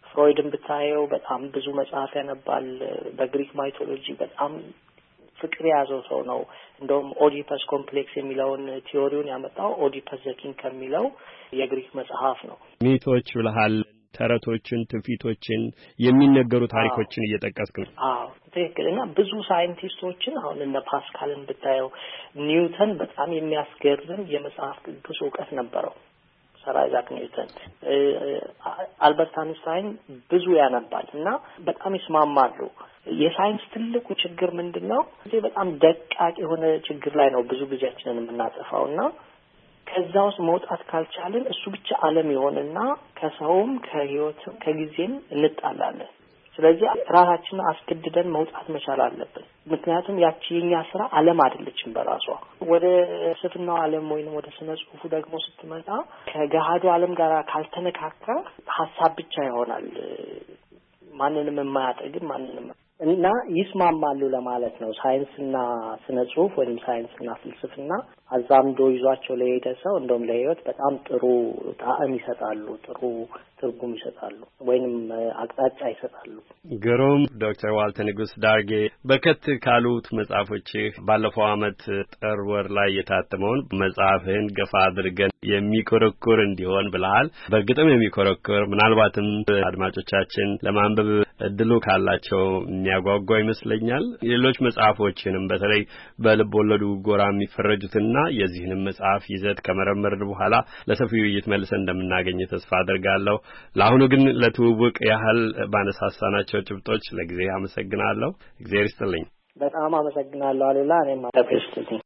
ፍሮይድን ብታየው በጣም ብዙ መጽሐፍ ያነባል። በግሪክ ማይቶሎጂ በጣም ፍቅር የያዘው ሰው ነው። እንደውም ኦዲፐስ ኮምፕሌክስ የሚለውን ቲዮሪውን ያመጣው ኦዲፐስ ዘኪንግ ከሚለው የግሪክ መጽሐፍ ነው። ሚቶች ብለሃል፣ ተረቶችን፣ ትውፊቶችን፣ የሚነገሩ ታሪኮችን እየጠቀስክ ነው። አዎ ትክክል። እና ብዙ ሳይንቲስቶችን አሁን እነ ፓስካልን ብታየው፣ ኒውተን በጣም የሚያስገርም የመጽሐፍ ቅዱስ እውቀት ነበረው። ሰር አይዛክ ኒውተን፣ አልበርት አንስታይን ብዙ ያነባል እና በጣም ይስማማሉ። የሳይንስ ትልቁ ችግር ምንድነው? እዚህ በጣም ደቃቅ የሆነ ችግር ላይ ነው ብዙ ጊዜያችንን የምናጠፋውና ከዛ ውስጥ መውጣት ካልቻልን እሱ ብቻ ዓለም ይሆንና ከሰውም ከህይወትም ከጊዜም እንጣላለን። ስለዚህ ራሳችንን አስገድደን መውጣት መቻል አለብን። ምክንያቱም ያቺ የኛ ስራ ዓለም አይደለችም በራሷ። ወደ ፍልስፍናው ዓለም ወይንም ወደ ስነ ጽሁፉ ደግሞ ስትመጣ ከገሃዱ ዓለም ጋር ካልተነካካ ሀሳብ ብቻ ይሆናል፣ ማንንም የማያጠግብ ማንንም እና ይስማማሉ ለማለት ነው። ሳይንስና ስነ ጽሁፍ ወይም ሳይንስና ፍልስፍና አዛምዶ ይዟቸው ለሄደ ሰው እንደውም ለህይወት በጣም ጥሩ ጣዕም ይሰጣሉ፣ ጥሩ ትርጉም ይሰጣሉ ወይንም አቅጣጫ ይሰጣሉ። ግሩም ዶክተር ዋልተ ንጉስ ዳርጌ በርከት ካሉት መጽሐፎችህ ባለፈው ዓመት ጥር ወር ላይ የታተመውን መጽሐፍህን ገፋ አድርገን የሚኮረኩር እንዲሆን ብለሃል። በእርግጥም የሚኮረኩር ምናልባትም አድማጮቻችን ለማንበብ እድሉ ካላቸው የሚያጓጓ ይመስለኛል። ሌሎች መጽሐፎችንም በተለይ በልብ ወለዱ ጎራ የሚፈረጁትና የዚህንም መጽሐፍ ይዘት ከመረመርን በኋላ ለሰፊው ውይይት መልሰን እንደምናገኝ ተስፋ አድርጋለሁ። ለአሁኑ ግን ለትውውቅ ያህል ባነሳሳናቸው ጭብጦች ለጊዜ አመሰግናለሁ። እግዚአብሔር ይስጥልኝ። በጣም አመሰግናለሁ አሉላ። እኔም አመሰግናለሁ።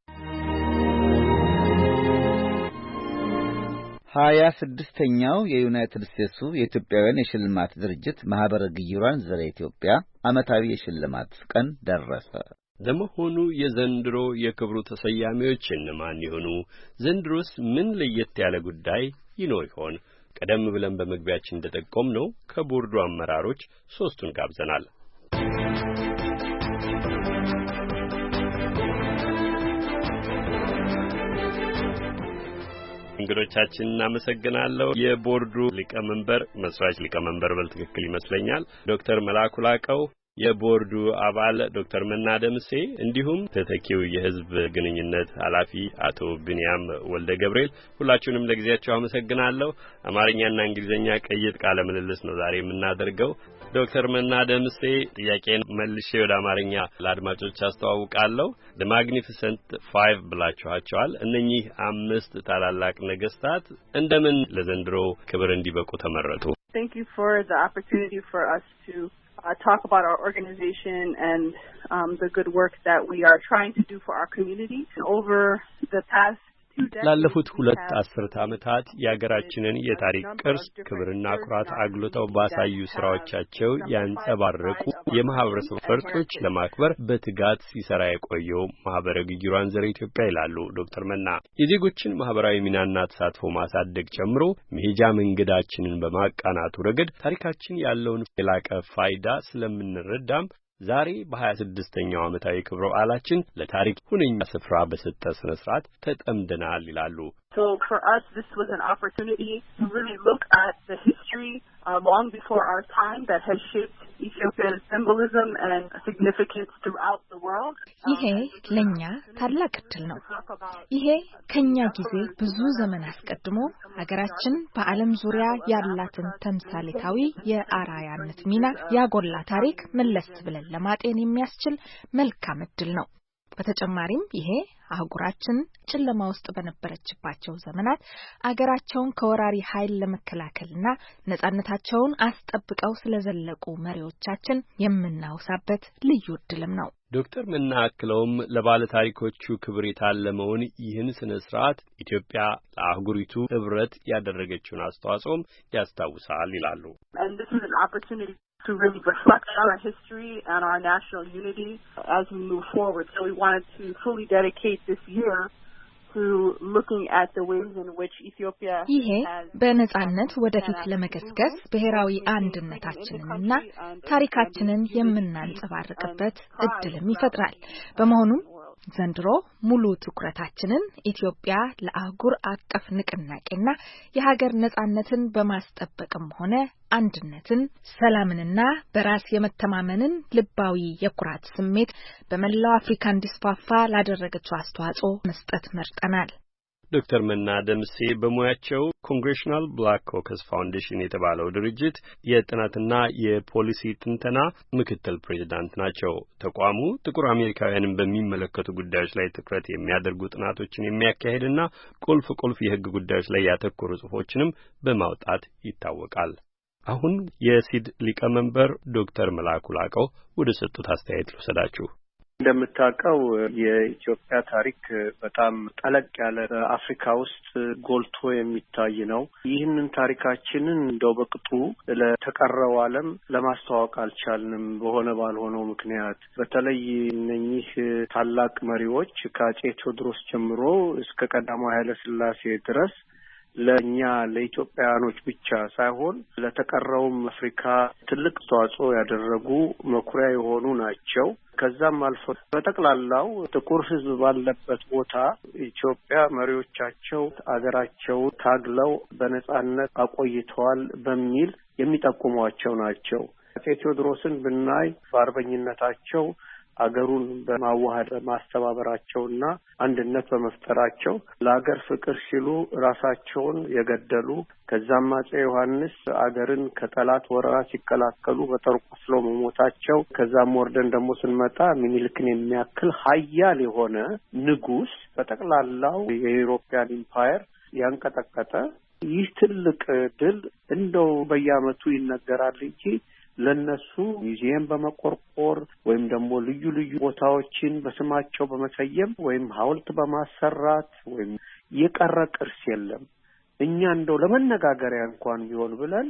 26ኛው የዩናይትድ ስቴትሱ የኢትዮጵያውያን የሽልማት ድርጅት ማህበረ ግዩራን ዘረ ኢትዮጵያ ዓመታዊ የሽልማት ቀን ደረሰ። ለመሆኑ የዘንድሮ የክብሩ ተሰያሚዎች እነማን ይሆኑ? ዘንድሮስ ምን ለየት ያለ ጉዳይ ይኖር ይሆን? ቀደም ብለን በመግቢያችን እንደጠቆምነው ከቦርዱ አመራሮች 3ቱን ጋብዘናል። እንግዶቻችን እናመሰግናለሁ። የቦርዱ ሊቀመንበር መስራች ሊቀመንበር በትክክል ይመስለኛል ዶክተር መላኩ ላቀው፣ የቦርዱ አባል ዶክተር መና ደምሴ እንዲሁም ተተኪው የህዝብ ግንኙነት ኃላፊ አቶ ቢንያም ወልደ ገብርኤል ሁላችሁንም ለጊዜያችሁ አመሰግናለሁ። አማርኛና እንግሊዘኛ ቀይጥ ቃለ ምልልስ ነው ዛሬ የምናደርገው። ዶክተር መና ደምሴ ጥያቄን መልሼ ወደ አማርኛ ለአድማጮች አስተዋውቃለሁ። the magnificent 5 ብላችኋቸዋል። እነኚህ 5 ታላላቅ ነገስታት እንደምን ለዘንድሮ ክብር እንዲበቁ ተመረጡ? Thank you for the opportunity for us to talk about our organization and the good work that we are trying to do for our community. Over the past ላለፉት 2 አስርት ዓመታት የሀገራችንን የታሪክ ቅርስ ክብርና ኩራት አግልጠው ባሳዩ ስራዎቻቸው ያንጸባረቁ የማህበረሰብ ፈርጦች ለማክበር በትጋት ሲሰራ የቆየው ማህበረ ግዩራን ዘረ ኢትዮጵያ ይላሉ ዶክተር መና። የዜጎችን ማህበራዊ ሚናና ተሳትፎ ማሳደግ ጨምሮ መሄጃ መንገዳችንን በማቃናቱ ረገድ ታሪካችን ያለውን የላቀ ፋይዳ ስለምንረዳም ዛሬ በ26ኛው ዓመታዊ ክብረ በዓላችን ለታሪክ ሁነኛ ስፍራ በሰጠ ስነ ስርዓት ተጠምደናል ይላሉ። So for us, this was an opportunity to really look at the history long before our time that has shaped Ethiopia's symbolism and significance throughout the world. ይሄ ለኛ ታላቅ ዕድል ነው። ይሄ ከኛ ጊዜ ብዙ ዘመን አስቀድሞ ሀገራችን በዓለም ዙሪያ ያላትን ተምሳሌታዊ የአራያነት ሚና ያጎላ ታሪክ መለስ ብለን ለማጤን የሚያስችል መልካም ዕድል ነው። በተጨማሪም ይሄ አህጉራችን ጨለማ ውስጥ በነበረችባቸው ዘመናት አገራቸውን ከወራሪ ኃይል ለመከላከልና ነጻነታቸውን አስጠብቀው ስለዘለቁ መሪዎቻችን የምናውሳበት ልዩ ዕድልም ነው። ዶክተር መና አክለውም ለባለ ታሪኮቹ ክብር የታለመውን ይህን ስነ ስርዓት ኢትዮጵያ ለአህጉሪቱ ህብረት ያደረገችውን አስተዋጽኦም ያስታውሳል ይላሉ። And this is an opportunity to really reflect on our history and our national unity as we move forward. So we wanted to fully dedicate this year to looking at the ways in which Ethiopia ይሄ በነጻነት ወደፊት ለመገስገስ ብሔራዊ አንድነታችንንና ታሪካችንን የምናንጸባርቅበት እድልም ይፈጥራል። በመሆኑም ዘንድሮ ሙሉ ትኩረታችንን ኢትዮጵያ ለአህጉር አቀፍ ንቅናቄና የሀገር ነጻነትን በማስጠበቅም ሆነ አንድነትን፣ ሰላምንና በራስ የመተማመንን ልባዊ የኩራት ስሜት በመላው አፍሪካ እንዲስፋፋ ላደረገችው አስተዋጽኦ መስጠት መርጠናል። ዶክተር መና ደምሴ በሙያቸው ኮንግሬሽናል ብላክ ኮከስ ፋውንዴሽን የተባለው ድርጅት የጥናትና የፖሊሲ ትንተና ምክትል ፕሬዝዳንት ናቸው። ተቋሙ ጥቁር አሜሪካውያንን በሚመለከቱ ጉዳዮች ላይ ትኩረት የሚያደርጉ ጥናቶችን የሚያካሂድና ቁልፍ የሕግ ጉዳዮች ላይ ያተኮሩ ጽሑፎችንም በማውጣት ይታወቃል። አሁን የሲድ ሊቀመንበር ዶክተር መላኩ ላቀው ወደ ሰጡት አስተያየት ልውሰዳችሁ። እንደምታውቀው የኢትዮጵያ ታሪክ በጣም ጠለቅ ያለ አፍሪካ ውስጥ ጎልቶ የሚታይ ነው። ይህንን ታሪካችንን እንደው በቅጡ ለተቀረው ዓለም ለማስተዋወቅ አልቻልንም በሆነ ባልሆነው ምክንያት። በተለይ እነኚህ ታላቅ መሪዎች ከአጼ ቴዎድሮስ ጀምሮ እስከ ቀዳማዊ ኃይለ ሥላሴ ድረስ ለኛ ለኢትዮጵያኖች ብቻ ሳይሆን ለተቀረውም አፍሪካ ትልቅ አስተዋጽኦ ያደረጉ መኩሪያ የሆኑ ናቸው። ከዛም አልፎ በጠቅላላው ጥቁር ሕዝብ ባለበት ቦታ ኢትዮጵያ መሪዎቻቸው አገራቸው ታግለው በነጻነት አቆይተዋል በሚል የሚጠቁሟቸው ናቸው። አጼ ቴዎድሮስን ብናይ በአርበኝነታቸው አገሩን በማዋሃድ ማስተባበራቸውና አንድነት በመፍጠራቸው ለአገር ፍቅር ሲሉ ራሳቸውን የገደሉ፣ ከዛም አጼ ዮሐንስ አገርን ከጠላት ወረራ ሲከላከሉ በጦር ቆስለው መሞታቸው፣ ከዛም ወርደን ደግሞ ስንመጣ ሚኒልክን የሚያክል ኃያል የሆነ ንጉስ በጠቅላላው የኢሮፒያን ኢምፓየር ያንቀጠቀጠ ይህ ትልቅ ድል እንደው በየዓመቱ ይነገራል እንጂ ለነሱ ሙዚየም በመቆርቆር ወይም ደግሞ ልዩ ቦታዎችን በስማቸው በመሰየም ወይም ሐውልት በማሰራት ወይም የቀረ ቅርስ የለም። እኛ እንደው ለመነጋገሪያ እንኳን ቢሆን ብለን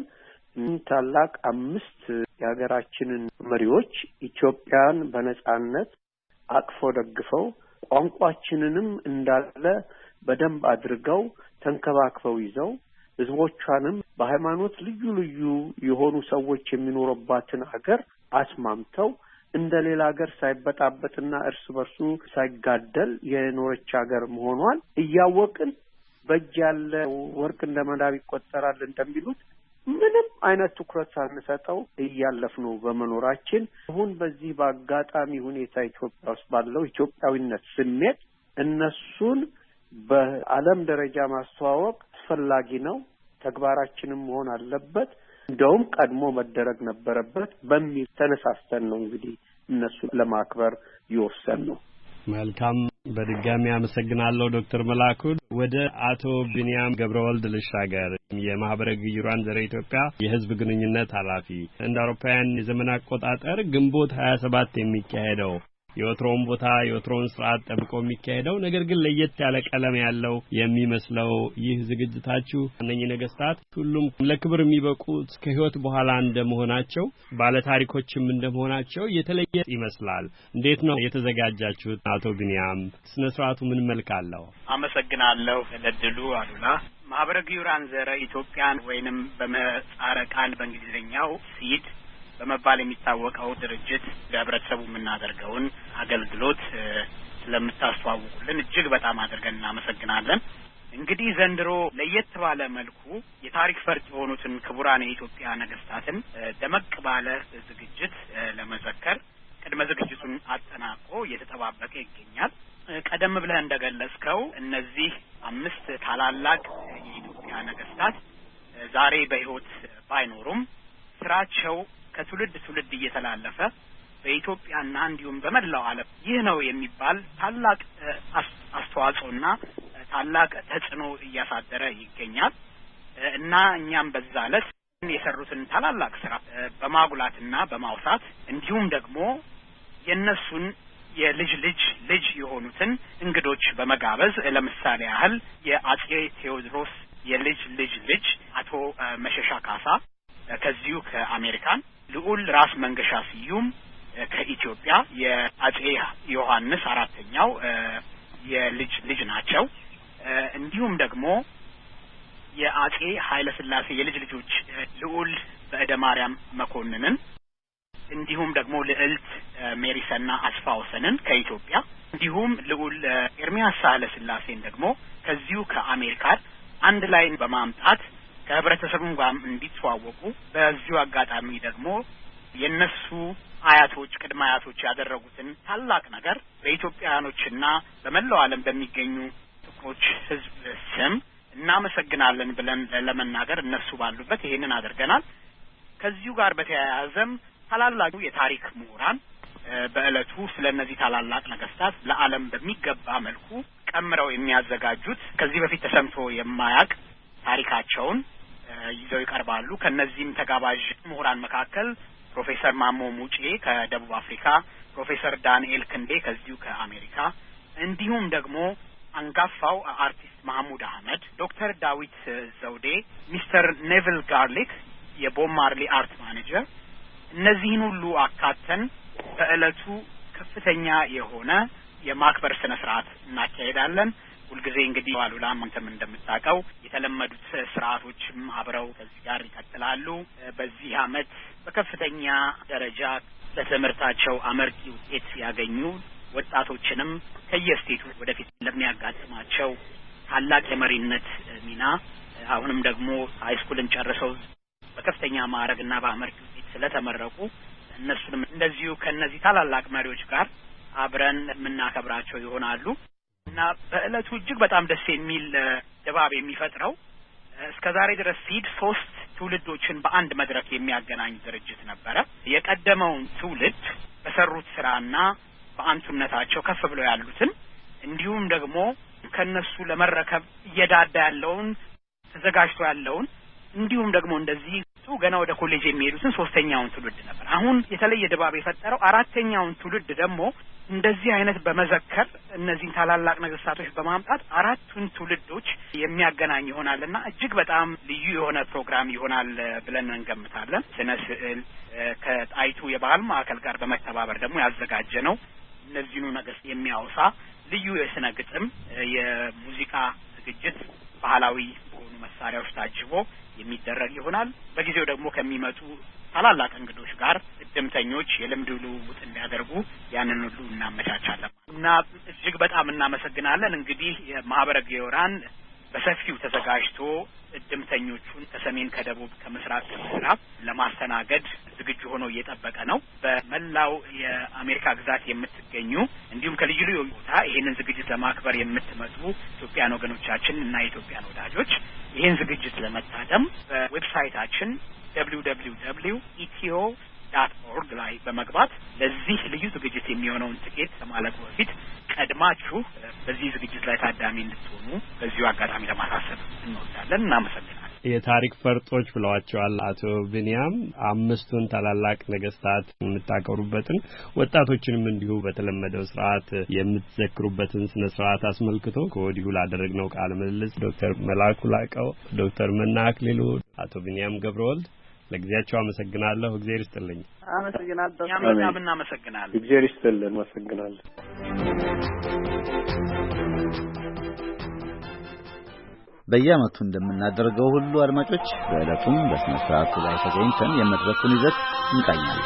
ታላቅ 5 የሀገራችንን መሪዎች ኢትዮጵያን በነጻነት አቅፈው ደግፈው ቋንቋችንንም እንዳለ በደንብ አድርገው ተንከባክበው ይዘው ህዝቦቿንም በሃይማኖት ልዩ የሆኑ ሰዎች የሚኖርባትን ሀገር አስማምተው እንደሌላ ሀገር ሳይበጣበጥና እርስ በርሱ ሳይጋደል የኖረች ሀገር መሆኗን እያወቅን በእጅ ያለ ወርቅ እንደ መዳብ ይቆጠራል እንደሚሉት ምንም አይነት ትኩረት ሳንሰጠው እያለፍነው በመኖራችን አሁን በዚህ በአጋጣሚ ሁኔታ ኢትዮጵያ ውስጥ ባለው ኢትዮጵያዊነት ስሜት እነሱን በዓለም ደረጃ ማስተዋወቅ አስፈላጊ ነው። ተግባራችንም መሆን አለበት። እንደውም ቀድሞ መደረግ ነበረበት በሚል ተነሳስተን ነው እንግዲህ እነሱ ለማክበር ይወሰነው። መልካም፣ በድጋሚ አመሰግናለሁ ዶክተር መላኩ። ወደ አቶ ቢንያም ገብረወልድ ልሻገር። የማህበረ ግዩራን ዘረ ኢትዮጵያ የህዝብ ግንኙነት ኃላፊ። እንደ አውሮፓውያን የዘመን አቆጣጠር ግንቦት 27 የሚካሄደው የወትሮውን ቦታ የወትሮውን ስርዓት ጠብቆ የሚካሄደው ነገር ግን ለየት ያለ ቀለም ያለው የሚመስለው ይህ ዝግጅታችሁ እነኚህ ነገስታት ሁሉም ለክብር የሚበቁት ከህይወት በኋላ እንደመሆናቸው ባለታሪኮችም እንደመሆናቸው የተለየ ይመስላል። እንዴት ነው የተዘጋጃችሁት? አቶ ቢንያም ስነ ስርዓቱ ምን መልክ አለው? አመሰግናለሁ ለድሉ አሉላ። ማህበረ ግዩራን ዘረ ኢትዮጵያን ወይንም በምህጻረ ቃል በእንግሊዝኛው ሲድ በመባል የሚታወቀው ድርጅት ለህብረተሰቡ የምናደርገውን አገልግሎት ስለምታስተዋውቁልን እጅግ በጣም አድርገን እናመሰግናለን። እንግዲህ ዘንድሮ ለየት ባለ መልኩ የታሪክ ፈርጥ የሆኑትን ክቡራን የኢትዮጵያ ነገስታትን ደመቅ ባለ ዝግጅት ለመዘከር ቅድመ ዝግጅቱን አጠናቆ እየተጠባበቀ ይገኛል። ቀደም ብለህ እንደገለጽከው እነዚህ 5 ታላላቅ የኢትዮጵያ ነገስታት ዛሬ በህይወት ባይኖሩም ስራቸው ከትውልድ ትውልድ እየተላለፈ በኢትዮጵያና እንዲሁም በመላው ዓለም ይህ ነው የሚባል ታላቅ አስተዋጽኦና ታላቅ ተጽዕኖ እያሳደረ ይገኛል እና እኛም በዛ ዕለት የሰሩትን ታላላቅ ስራ በማጉላትና በማውሳት እንዲሁም ደግሞ የነሱን የልጅ የሆኑትን እንግዶች በመጋበዝ ለምሳሌ ያህል የአጼ ቴዎድሮስ የልጅ አቶ መሸሻ ካሳ ከዚሁ ከአሜሪካን፣ ልዑል ራስ መንገሻ ስዩም ከኢትዮጵያ የአጼ ዮሐንስ 4ኛው የልጅ ናቸው። እንዲሁም ደግሞ የአጼ ኃይለ ሥላሴ ልጆች ልዑል በእደ ማርያም መኮንንን እንዲሁም ደግሞ ልዕልት ሜሪሰና አስፋውሰንን ከኢትዮጵያ እንዲሁም ልዑል ኤርሚያስ ሳህለ ስላሴን ደግሞ ከዚሁ ከአሜሪካ አንድ ላይ በማምጣት ከህብረተሰቡ ጋር እንዲተዋወቁ በዚሁ አጋጣሚ ደግሞ የነሱ አያቶች ቅድመ አያቶች ያደረጉትን ታላቅ ነገር በኢትዮጵያኖችና በመላው ዓለም በሚገኙ ጥቁሮች ህዝብ ስም እናመሰግናለን ብለን ለመናገር እነሱ ባሉበት ይሄንን አድርገናል። ከዚሁ ጋር በተያያዘም ታላላቁ የታሪክ ምሁራን በእለቱ ስለነዚህ ታላላቅ ነገስታት ለዓለም በሚገባ መልኩ ቀምረው የሚያዘጋጁት ከዚህ በፊት ተሰምቶ የማያውቅ ታሪካቸውን ይዘው ይቀርባሉ። ከነዚህም ተጋባዥ ምሁራን መካከል ፕሮፌሰር ማሞ ሙጬ ከደቡብ አፍሪካ፣ ፕሮፌሰር ዳንኤል ክንዴ ከዚሁ ከአሜሪካ እንዲሁም ደግሞ አንጋፋው አርቲስት ማህሙድ አህመድ፣ ዶክተር ዳዊት ዘውዴ፣ ሚስተር ኔቪል ጋርሊክ የቦብ ማርሊ አርት ማኔጀር እነዚህን ሁሉ አካተን በእለቱ ከፍተኛ የሆነ የማክበር ስነ ስርዓት እናካሄዳለን። ሁልጊዜ እንግዲህ ዋሉላ አንተም እንደምታውቀው የተለመዱት ስርዓቶችም አብረው ከዚህ ጋር ይቀጥላሉ። በዚህ አመት በከፍተኛ ደረጃ በትምህርታቸው አመርቂ ውጤት ያገኙ ወጣቶችንም ከየስቴቱ ወደፊት ለሚያጋጥማቸው ታላቅ የመሪነት ሚና አሁንም ደግሞ ሃይስኩልን ጨርሰው በከፍተኛ ማዕረግና በአመርቂ ውጤት ስለተመረቁ እነሱንም እንደዚሁ ከነዚህ ታላላቅ መሪዎች ጋር አብረን የምናከብራቸው ይሆናሉ እና በእለቱ እጅግ በጣም ደስ የሚል ድባብ የሚፈጥረው እስከዛሬ ድረስ ሲድ 3 ትውልዶችን በአንድ መድረክ የሚያገናኝ ድርጅት ነበረ። የቀደመውን ትውልድ በሰሩት ስራና በአንቱነታቸው ከፍ ብለው ያሉትን እንዲሁም ደግሞ ከነሱ ለመረከብ እየዳዳ ያለውን ተዘጋጅቶ ያለውን እንዲሁም ደግሞ እንደዚህ ገና ወደ ኮሌጅ የሚሄዱትን ሶስተኛውን ትውልድ ነበር። አሁን የተለየ ድባብ የፈጠረው አራተኛውን ትውልድ ደግሞ እንደዚህ አይነት በመዘከር እነዚህን ታላላቅ ነገስታቶች በማምጣት አራቱን ትውልዶች የሚያገናኝ ይሆናልና እጅግ በጣም ልዩ የሆነ ፕሮግራም ይሆናል ብለን እንገምታለን። ስነ ስዕል ከጣይቱ የባህል ማዕከል ጋር በመተባበር ደግሞ ያዘጋጀ ነው። እነዚህኑ ነገስት የሚያወሳ ልዩ የስነ ግጥም የሙዚቃ ዝግጅት ባህላዊ በሆኑ መሳሪያዎች ታጅቦ የሚደረግ ይሆናል። በጊዜው ደግሞ ከሚመጡ ታላላቅ እንግዶች ጋር እድምተኞች የልምድ ልውውጥ እንዲያደርጉ ያንን ሁሉ እናመቻቻለን እና እጅግ በጣም እናመሰግናለን። እንግዲህ የማህበረ ጊዮራን በሰፊው ተዘጋጅቶ እድምተኞቹን ከሰሜን ከደቡብ ከምስራቅ ከምዕራብ ለማስተናገድ ዝግጁ ሆኖ እየጠበቀ ነው። በመላው የአሜሪካ ግዛት የምትገኙ እንዲሁም ከልዩ ልዩ ቦታ ይሄንን ዝግጅት ለማክበር የምትመጡ ኢትዮጵያን ወገኖቻችን እና የኢትዮጵያን ወዳጆች ይሄን ዝግጅት ለመታደም በዌብሳይታችን www.etio.org ላይ በመግባት ለዚህ ልዩ ዝግጅት የሚሆነውን ትኬት ከማለቁ በፊት ቀድማችሁ በዚህ ዝግጅት ላይ ታዳሚ እንድትሆኑ በዚሁ አጋጣሚ ለማሳሰብ እንወዳለን። እናመሰግናለን። የታሪክ ፈርጦች ብለዋቸዋል አቶ ቢንያም። 5ቱን ታላላቅ ነገስታት የምታቀሩበትን ወጣቶችንም እንዲሁ በተለመደው ስርዓት የምትዘክሩበትን ስነ ስርዓት አስመልክቶ ከወዲሁ ላደረግነው ቃለ ምልልስ ዶክተር መላኩ ላቀው፣ ዶክተር መና አክሊሉ፣ አቶ ቢንያም ገብረወልድ ለጊዜያቸው አመሰግናለሁ። እግዚአብሔር ይስጥልኝ። አመሰግናለሁ። ያመጣም እናመሰግናለን። እግዚአብሔር ይስጥልን። አመሰግናለሁ። በየዓመቱ እንደምናደርገው ሁሉ አድማጮች በዕለቱም በስነ ስርዓቱ ላይ ተገኝተን የመድረኩን ይዘት እንቃኛለን።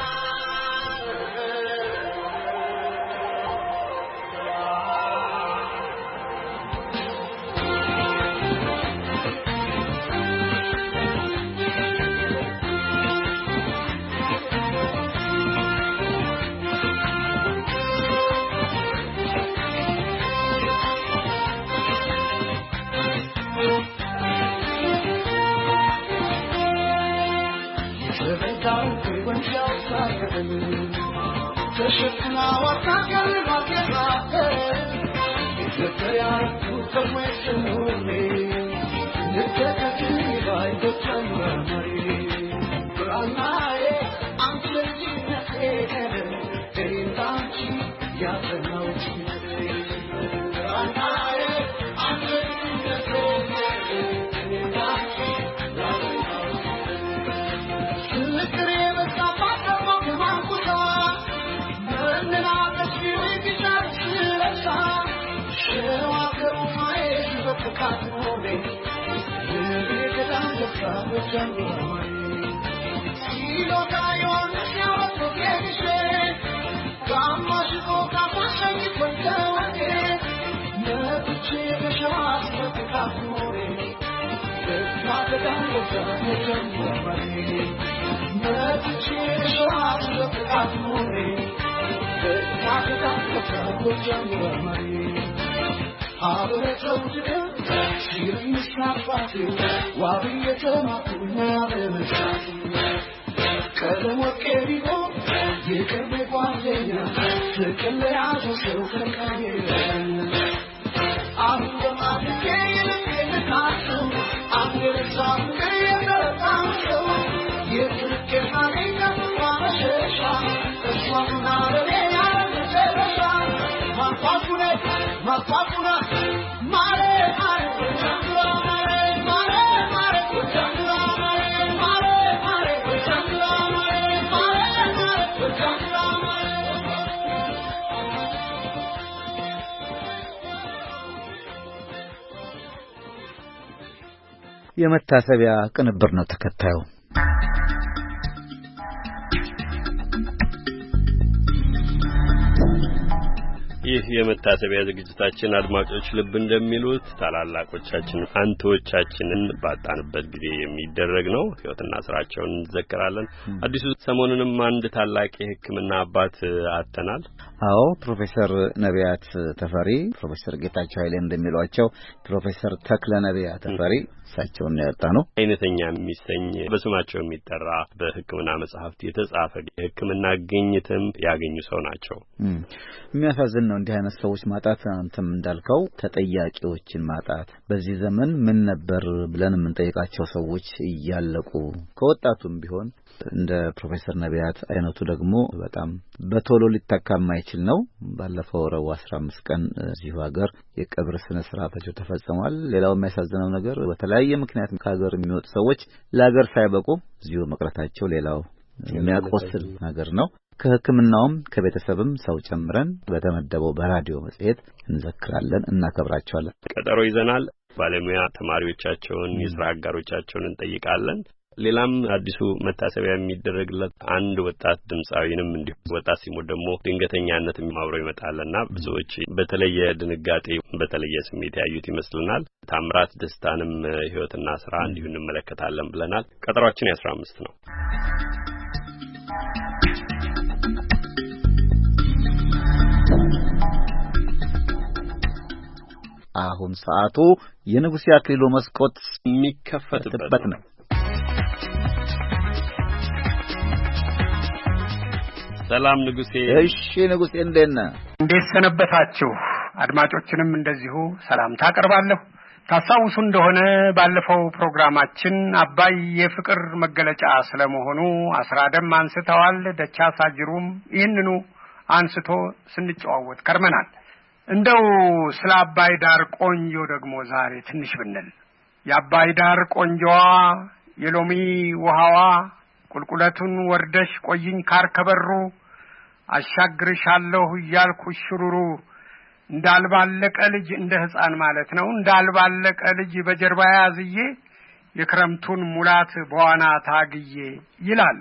የመታሰቢያ ቅንብር ነው ተከታዩ። ይህ የመታሰቢያ ዝግጅታችን አድማጮች ልብ እንደሚሉት ታላላቆቻችን አንቶቻችንን ባጣንበት ጊዜ የሚደረግ ነው። ሕይወትና ስራቸውን እንዘክራለን። አዲሱ ሰሞኑንም አንድ ታላቅ የሕክምና አባት አጥተናል። አዎ ፕሮፌሰር ነቢያት ተፈሪ፣ ፕሮፌሰር ጌታቸው ኃይሌ እንደሚሏቸው ፕሮፌሰር ተክለ ነቢያት ተፈሪ እሳቸውን ያጣ ነው። አይነተኛ የሚሰኝ በስማቸው የሚጠራ በሕክምና መጽሐፍት የተጻፈ የሕክምና ግኝትም ያገኙ ሰው ናቸው። የሚያሳዝን ነው እንዲህ አይነት ሰዎች ማጣት። አንተም እንዳልከው ተጠያቂዎችን ማጣት። በዚህ ዘመን ምን ነበር ብለን የምንጠይቃቸው ሰዎች እያለቁ ከወጣቱም ቢሆን እንደ ፕሮፌሰር ነቢያት አይነቱ ደግሞ በጣም በቶሎ ሊተካ የማይችል ነው። ባለፈው ረቡዕ 15 ቀን እዚሁ ሀገር የቀብር ስነ ስርዓታቸው ተፈጽሟል። ሌላው የሚያሳዝነው ነገር በተለያየ ምክንያት ከሀገር የሚወጡ ሰዎች ለሀገር ሳይበቁ እዚሁ መቅረታቸው ሌላው የሚያቆስል ነገር ነው። ከሕክምናውም ከቤተሰብም ሰው ጨምረን በተመደበው በራዲዮ መጽሔት እንዘክራለን፣ እናከብራቸዋለን። ቀጠሮ ይዘናል። ባለሙያ ተማሪዎቻቸውን፣ የሥራ አጋሮቻቸውን እንጠይቃለን። ሌላም አዲሱ መታሰቢያ የሚደረግለት አንድ ወጣት ድምጻዊንም እንዲሁ ወጣት ሲሞት ደግሞ ድንገተኛነት አብሮ ይመጣልና ብዙዎች በተለየ ድንጋጤ በተለየ ስሜት ያዩት ይመስልናል። ታምራት ደስታንም ሕይወትና ስራ እንዲሁ እንመለከታለን ብለናል። ቀጠሯችን 15 ነው። አሁን ሰዓቱ የንጉሴ አክሊሉ መስኮት የሚከፈትበት ነው። ሰላም ንጉሴ። እሺ ንጉሴ እንዴት ነህ? እንዴት ሰነበታችሁ? አድማጮችንም እንደዚሁ ሰላምታ አቀርባለሁ። ታሳውሱ እንደሆነ ባለፈው ፕሮግራማችን አባይ የፍቅር መገለጫ ስለመሆኑ አስራደም አንስተዋል። ደቻሳ ጅሩም ይህንኑ አንስቶ ስንጨዋወት ከርመናል። እንደው ስለ አባይ ዳር ቆንጆ ደግሞ ዛሬ ትንሽ ብንል የአባይ ዳር ቆንጆዋ የሎሚ ውሃዋ ቁልቁለቱን ወርደሽ ቆይኝ ካርከበሩ አሻግርሻለሁ እያልኩ ሽሩሩ እንዳልባለቀ ልጅ እንደ ሕፃን ማለት ነው እንዳልባለቀ ልጅ በጀርባ ያዝዬ የክረምቱን ሙላት በዋና ታግዬ ይላል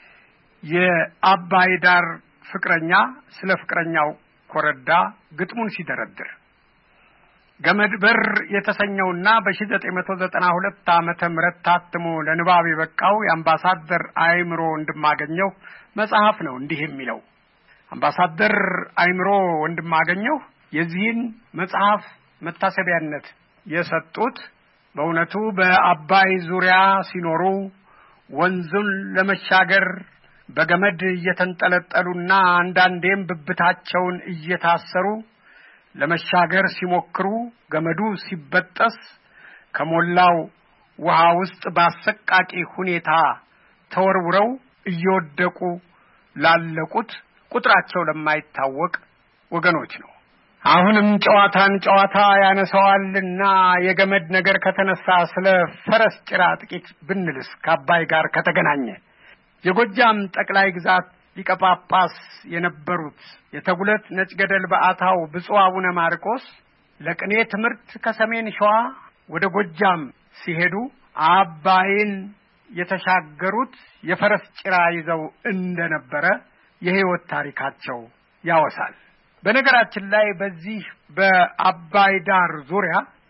የአባይ ዳር ፍቅረኛ ስለ ፍቅረኛው ኮረዳ ግጥሙን ሲደረድር። ገመድ በር የተሰኘውና በ1992 ዓመተ ምህረት ታትሞ ለንባብ የበቃው የአምባሳደር አይምሮ ወንድማገኘው መጽሐፍ ነው እንዲህ የሚለው። አምባሳደር አይምሮ ወንድማገኘው የዚህን መጽሐፍ መታሰቢያነት የሰጡት በእውነቱ በአባይ ዙሪያ ሲኖሩ ወንዙን ለመሻገር በገመድ እየተንጠለጠሉና አንዳንዴም ብብታቸውን እየታሰሩ ለመሻገር ሲሞክሩ ገመዱ ሲበጠስ ከሞላው ውሃ ውስጥ በአሰቃቂ ሁኔታ ተወርውረው እየወደቁ ላለቁት ቁጥራቸው ለማይታወቅ ወገኖች ነው። አሁንም ጨዋታን ጨዋታ ያነሳዋልና የገመድ ነገር ከተነሳ ስለ ፈረስ ጭራ ጥቂት ብንልስ ከአባይ ጋር ከተገናኘ የጎጃም ጠቅላይ ግዛት ሊቀ ጳጳስ የነበሩት የተጉለት ነጭ ገደል በአታው ብፁዕ አቡነ ማርቆስ ለቅኔ ትምህርት ከሰሜን ሸዋ ወደ ጎጃም ሲሄዱ አባይን የተሻገሩት የፈረስ ጭራ ይዘው እንደነበረ የሕይወት ታሪካቸው ያወሳል። በነገራችን ላይ በዚህ በአባይ ዳር ዙሪያ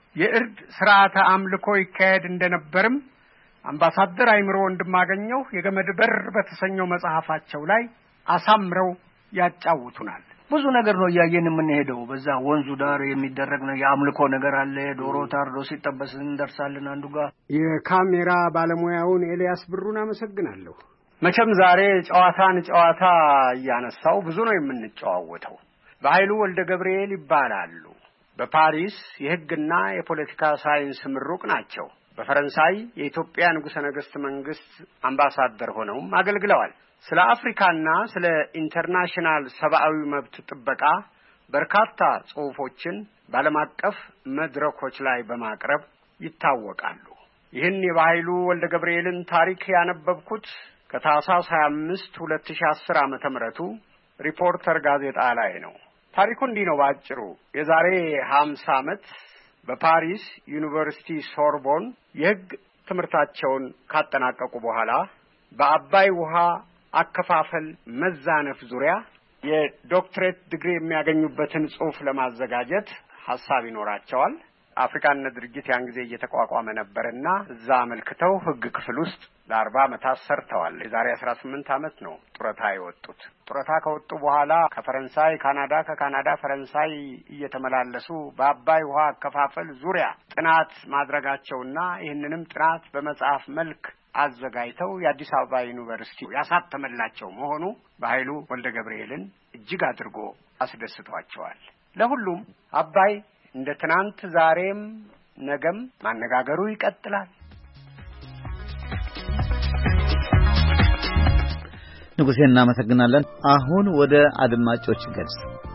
የእርድ ስርዓተ አምልኮ ይካሄድ እንደነበርም አምባሳደር አይምሮ ወንድማገኘው የገመድ በር በተሰኘው መጽሐፋቸው ላይ አሳምረው ያጫውቱናል። ብዙ ነገር ነው ያየን የምንሄደው። በዛ ወንዙ ዳር የሚደረግ ነው የአምልኮ ነገር አለ። ዶሮ ታርዶ ሲጠበስ እንደርሳለን አንዱ ጋር። የካሜራ ባለሙያውን ኤልያስ ብሩን አመሰግናለሁ። መቼም ዛሬ ጨዋታ እያነሳው ብዙ ነው የምንጨዋወተው። በኃይሉ ወልደ ገብርኤል ይባላሉ። በፓሪስ የሕግና የፖለቲካ ሳይንስ ምሩቅ ናቸው። በፈረንሳይ የኢትዮጵያ ንጉሠ ነገሥት መንግስት አምባሳደር ሆነውም አገልግለዋል። ስለ አፍሪካና ስለ ኢንተርናሽናል ሰብአዊ መብት ጥበቃ በርካታ ጽሑፎችን በዓለም አቀፍ መድረኮች ላይ በማቅረብ ይታወቃሉ። ይህን የኃይሉ ወልደ ገብርኤልን ታሪክ ያነበብኩት ከታህሳስ 25 2010 ዓመተ ምህረቱ ሪፖርተር ጋዜጣ ላይ ነው። ታሪኩ እንዲህ ነው ባጭሩ። የዛሬ 50 ዓመት በፓሪስ ዩኒቨርሲቲ ሶርቦን የሕግ ትምህርታቸውን ካጠናቀቁ በኋላ በአባይ ውሃ አከፋፈል መዛነፍ ዙሪያ የዶክትሬት ዲግሪ የሚያገኙበትን ጽሑፍ ለማዘጋጀት ሐሳብ ይኖራቸዋል። አፍሪካነት ድርጅት ያን ጊዜ እየተቋቋመ ነበርና እዛ አመልክተው ሕግ ክፍል ውስጥ ለ40 ዓመታት ሰርተዋል። የዛሬ 18 ዓመት ነው ጡረታ የወጡት። ጡረታ ከወጡ በኋላ ከፈረንሳይ ካናዳ፣ ከካናዳ ፈረንሳይ እየተመላለሱ በአባይ ውሃ አከፋፈል ዙሪያ ጥናት ማድረጋቸውና ይህንንም ጥናት በመጽሐፍ መልክ አዘጋጅተው የአዲስ አበባ ዩኒቨርሲቲ ያሳተመላቸው መሆኑ በኃይሉ ወልደ ገብርኤልን እጅግ አድርጎ አስደስቷቸዋል። ለሁሉም አባይ እንደ ትናንት ዛሬም ነገም ማነጋገሩ ይቀጥላል። ንጉሴ እናመሰግናለን። አሁን ወደ አድማጮች ገጽ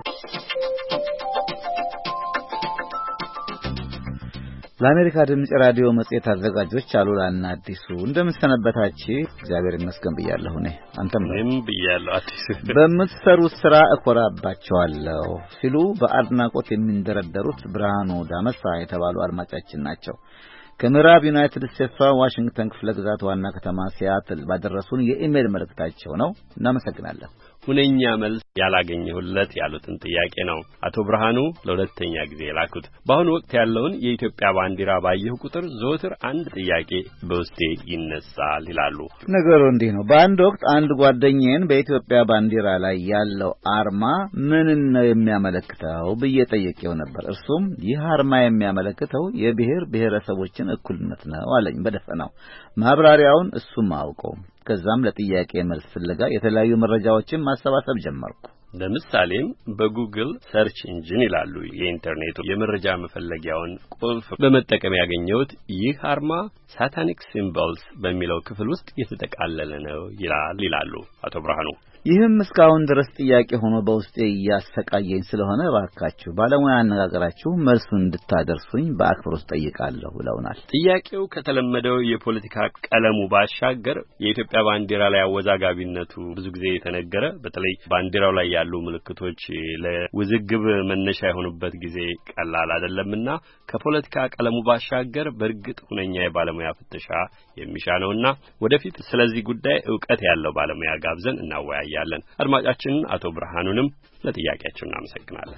ለአሜሪካ ድምጽ ራዲዮ መጽሔት አዘጋጆች አሉላና አዲሱ እንደምሰነበታችሁ እግዚአብሔር ይመስገን ብያለሁ። አንተም ብያለሁ። አዲሱ በምትሰሩት ስራ እኮራባቸዋለሁ ሲሉ በአድናቆት የሚንደረደሩት ብርሃኑ ዳመሳ የተባሉ አድማጫችን ናቸው። ከምዕራብ ዩናይትድ ስቴትስ ዋሽንግተን ክፍለ ግዛት ዋና ከተማ ሲያትል ባደረሱን የኢሜል መልእክታቸው ነው። እናመሰግናለን። ሁነኛ መልስ ያላገኘሁለት ያሉትን ጥያቄ ነው አቶ ብርሃኑ ለሁለተኛ ጊዜ የላኩት። በአሁኑ ወቅት ያለውን የኢትዮጵያ ባንዲራ ባየሁ ቁጥር ዘወትር አንድ ጥያቄ በውስጤ ይነሳል ይላሉ። ነገሩ እንዲህ ነው። በአንድ ወቅት አንድ ጓደኛዬን በኢትዮጵያ ባንዲራ ላይ ያለው አርማ ምን ነው የሚያመለክተው ብዬ ጠየቄው ነበር። እርሱም ይህ አርማ የሚያመለክተው የብሔር ብሔረሰቦችን እኩልነት ነው አለኝ በደፈናው። ማብራሪያውን እሱም አውቀው። ከዛም ለጥያቄ መልስ ፍለጋ የተለያዩ መረጃዎችን ማሰባሰብ ጀመርኩ። ለምሳሌም በጉግል ሰርች ኢንጂን ይላሉ የኢንተርኔቱ የመረጃ መፈለጊያውን ቁልፍ በመጠቀም ያገኘሁት ይህ አርማ ሳታኒክ ሲምቦልስ በሚለው ክፍል ውስጥ የተጠቃለለ ነው ይላሉ አቶ ብርሃኑ። ይህም እስካሁን ድረስ ጥያቄ ሆኖ በውስጤ እያሰቃየኝ ስለሆነ እባካችሁ ባለሙያ አነጋገራችሁ መልሱን እንድታደርሱኝ በአክብሮት ጠይቃለሁ ብለውናል። ጥያቄው ከተለመደው የፖለቲካ ቀለሙ ባሻገር የኢትዮጵያ ባንዲራ ላይ አወዛጋቢነቱ ብዙ ጊዜ የተነገረ በተለይ ባንዲራው ላይ ያሉ ምልክቶች ለውዝግብ መነሻ የሆኑበት ጊዜ ቀላል አይደለምና ከፖለቲካ ቀለሙ ባሻገር በእርግጥ ሁነኛ የባለሙያ ፍተሻ የሚሻ ነውና ወደፊት ስለዚህ ጉዳይ ዕውቀት ያለው ባለሙያ ጋብዘን እናወያያለን። አድማጫችንን አቶ ብርሃኑንም ለጥያቄያቸው እናመሰግናለን።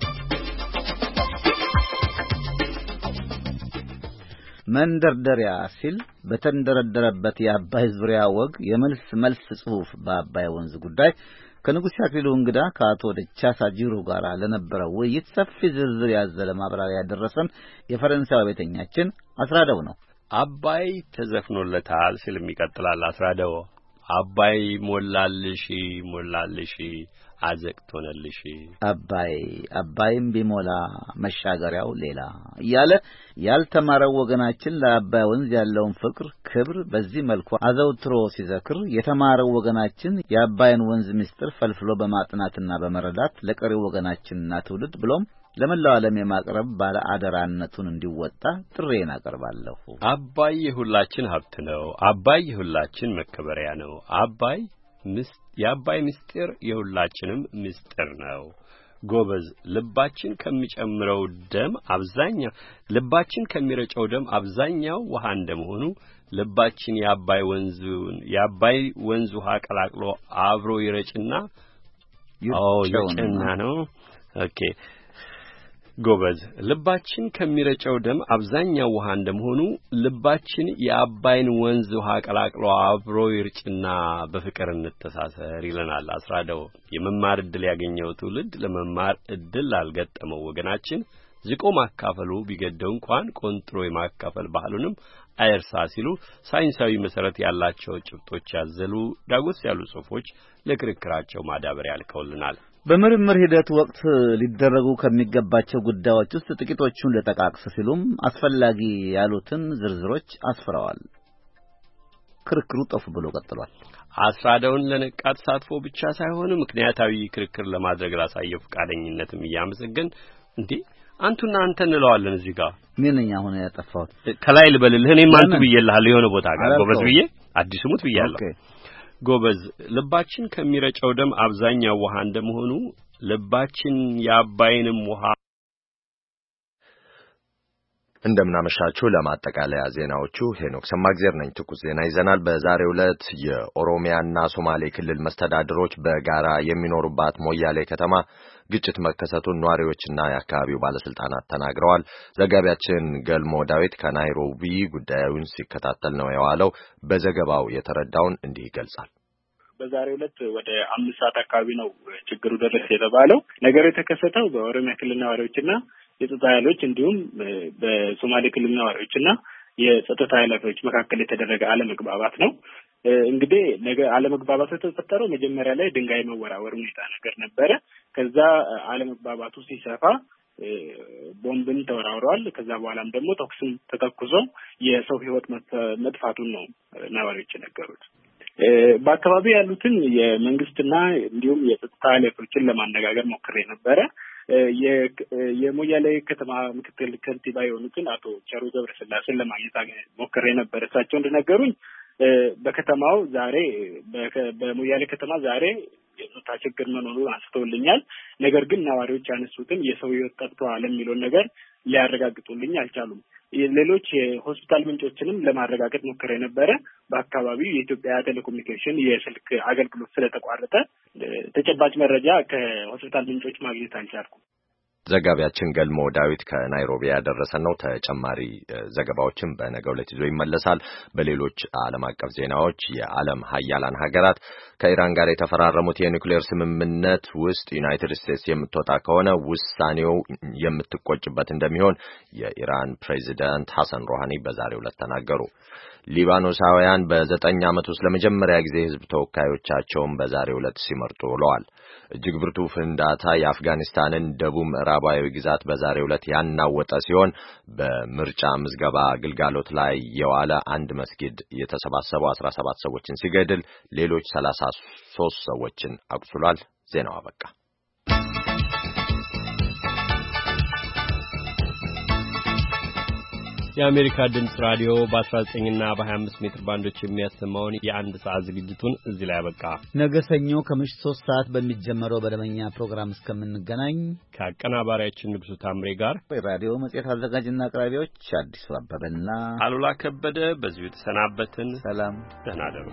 መንደርደሪያ ሲል በተንደረደረበት የአባይ ዙሪያ ወግ የመልስ ጽሑፍ በአባይ ወንዝ ጉዳይ ከንጉሥ አክሊሉ እንግዳ ከአቶ ደቻሳ ጂሩ ጋር ለነበረው ውይይት ሰፊ ዝርዝር ያዘለ ማብራሪያ ያደረሰን የፈረንሳይ ቤተኛችን አስራደው ነው። አባይ ተዘፍኖለታል ሲልም ይቀጥላል አስራደው። አባይ ሞላልሽ አዘቅቶነልሽ አባይም ቢሞላ መሻገሪያው ሌላ እያለ ያልተማረው ወገናችን ለአባይ ወንዝ ያለውን ፍቅር ክብር በዚህ መልኩ አዘውትሮ ሲዘክር የተማረው ወገናችን የአባይን ወንዝ ምስጢር ፈልፍሎ በማጥናትና በመረዳት ለቀሪው ወገናችንና ትውልድ ብሎም ለመላው ዓለም የማቅረብ ባለ አደራነቱን እንዲወጣ ጥሬን አቀርባለሁ። አባይ የሁላችን ሀብት ነው። አባይ የሁላችን መከበሪያ ነው። የአባይ ምስጢር የሁላችንም ምስጢር ነው። ጎበዝ ልባችን ከሚረጨው ደም አብዛኛው ውሃ እንደመሆኑ ልባችን የአባይ ወንዝ ውሃ ቀላቅሎ አብሮ ይረጭና ይጭና ነው። ኦኬ ጎበዝ ልባችን ከሚረጨው ደም አብዛኛው ውሃ እንደመሆኑ ልባችን የአባይን ወንዝ ውሃ ቀላቅሎ አብሮ ይርጭና በፍቅር እንተሳሰር ይለናል አስራደው። የመማር ዕድል ያገኘው ትውልድ ለመማር ዕድል ላልገጠመው ወገናችን ዝቆ ማካፈሉ ቢገደው እንኳን ቆንጥሮ የማካፈል ባህሉንም አይርሳ ሲሉ ሳይንሳዊ መሰረት ያላቸው ጭብጦች ያዘሉ ዳጎስ ያሉ ጽሑፎች ለክርክራቸው ማዳበሪያ ልከውልናል። በምርምር ሂደት ወቅት ሊደረጉ ከሚገባቸው ጉዳዮች ውስጥ ጥቂቶቹን ለጠቃቅስ ሲሉም አስፈላጊ ያሉትን ዝርዝሮች አስፍረዋል። ክርክሩ ጠፍ ብሎ ቀጥሏል። አስራደውን ለነቃ ተሳትፎ ብቻ ሳይሆን ምክንያታዊ ክርክር ለማድረግ ላሳየው ፈቃደኝነትም እያመሰገን እንዴ አንቱና አንተ እንለዋለን እዚህ ጋር ምን ነኝ አሁን ያጠፋሁት ከላይ ልበልልህ እኔም አንቱ ብዬልሃለሁ የሆነ ቦታ ጋር ጎበዝ ብዬ አዲስ ሙት ብያለሁ። ጎበዝ ልባችን ከሚረጨው ደም አብዛኛው ውሃ እንደመሆኑ ልባችን የአባይንም ውሃ እንደምናመሻችሁ። ለማጠቃለያ ዜናዎቹ ሄኖክ ሰማግዜር ነኝ። ትኩስ ዜና ይዘናል። በዛሬው ዕለት የኦሮሚያና ሶማሌ ክልል መስተዳድሮች በጋራ የሚኖሩባት ሞያሌ ከተማ ግጭት መከሰቱን ነዋሪዎችና የአካባቢው ባለስልጣናት ተናግረዋል። ዘጋቢያችን ገልሞ ዳዊት ከናይሮቢ ጉዳዩን ሲከታተል ነው የዋለው። በዘገባው የተረዳውን እንዲህ ይገልጻል። በዛሬው ዕለት ወደ 5 ሰዓት አካባቢ ነው ችግሩ ደረሰ የተባለው። ነገሩ የተከሰተው በኦሮሚያ ክልል ነዋሪዎችና የጸጥታ ኃይሎች እንዲሁም በሶማሌ ክልል ነዋሪዎችና የጸጥታ ኃይሎች መካከል የተደረገ አለመግባባት ነው። እንግዲህ አለመግባባቱ የተፈጠረው መጀመሪያ ላይ ድንጋይ መወራወር ሁኔታ ነገር ነበረ። ከዛ አለመግባባቱ ሲሰፋ ቦምብን ተወራውረዋል። ከዛ በኋላም ደግሞ ተኩስም ተተኩሶ የሰው ሕይወት መጥፋቱን ነው ነዋሪዎች የነገሩት። በአካባቢ ያሉትን የመንግስትና እንዲሁም የጸጥታ ኃይሎችን ለማነጋገር ሞክሬ ነበረ። የሞያሌ ከተማ ምክትል ከንቲባ የሆኑትን አቶ ቸሩ ገብረስላሴን ለማግኘት ሞክሬ ነበር። እሳቸው እንደነገሩኝ በከተማው ዛሬ በሞያሌ ከተማ ዛሬ የጸጥታ ችግር መኖሩን አንስተውልኛል። ነገር ግን ነዋሪዎች ያነሱትን የሰው ሕይወት ጠፍቷል የሚለውን ነገር ሊያረጋግጡልኝ አልቻሉም። ሌሎች የሆስፒታል ምንጮችንም ለማረጋገጥ ሞክሬ ነበረ። በአካባቢው የኢትዮጵያ ቴሌኮሙኒኬሽን የስልክ አገልግሎት ስለተቋረጠ ተጨባጭ መረጃ ከሆስፒታል ምንጮች ማግኘት አልቻልኩም። ዘጋቢያችን ገልሞ ዳዊት ከናይሮቢ ያደረሰን ነው። ተጨማሪ ዘገባዎችን በነገው ዕለት ይዞ ይመለሳል። በሌሎች ዓለም አቀፍ ዜናዎች የዓለም ሀያላን ሀገራት ከኢራን ጋር የተፈራረሙት የኒውክሌር ስምምነት ውስጥ ዩናይትድ ስቴትስ የምትወጣ ከሆነ ውሳኔው የምትቆጭበት እንደሚሆን የኢራን ፕሬዚዳንት ሐሰን ሮሃኒ በዛሬው ዕለት ተናገሩ። ሊባኖሳውያን በ9 ዓመት ውስጥ ለመጀመሪያ ጊዜ ሕዝብ ተወካዮቻቸውን በዛሬው ዕለት ሲመርጡ ውለዋል። እጅግ ብርቱ ፍንዳታ የአፍጋኒስታንን ደቡብ ምዕራባዊ ግዛት በዛሬው ዕለት ያናወጠ ሲሆን በምርጫ ምዝገባ አገልግሎት ላይ የዋለ አንድ መስጊድ የተሰባሰቡ 17 ሰዎችን ሲገድል ሌሎች 33 ሰዎችን አቁስሏል። ዜናው አበቃ። የአሜሪካ ድምጽ ራዲዮ በ19 እና በ25 ሜትር ባንዶች የሚያሰማውን የአንድ ሰዓት ዝግጅቱን እዚህ ላይ ያበቃ። ነገ ሰኞ ከምሽቱ 3 ሰዓት በሚጀመረው በደመኛ ፕሮግራም እስከምንገናኝ ከአቀናባሪያችን ንጉሱ ታምሬ ጋር የራዲዮ መጽሔት አዘጋጅና አቅራቢዎች አዲሱ አበበና አሉላ ከበደ በዚሁ ተሰናበትን። ሰላም፣ ደህና እደሩ።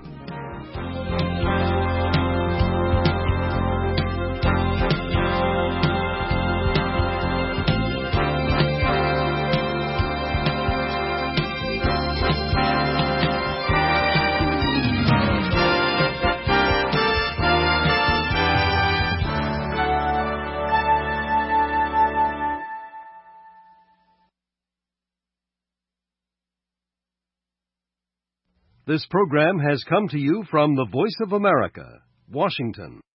This program has come to you from the Voice of America, Washington.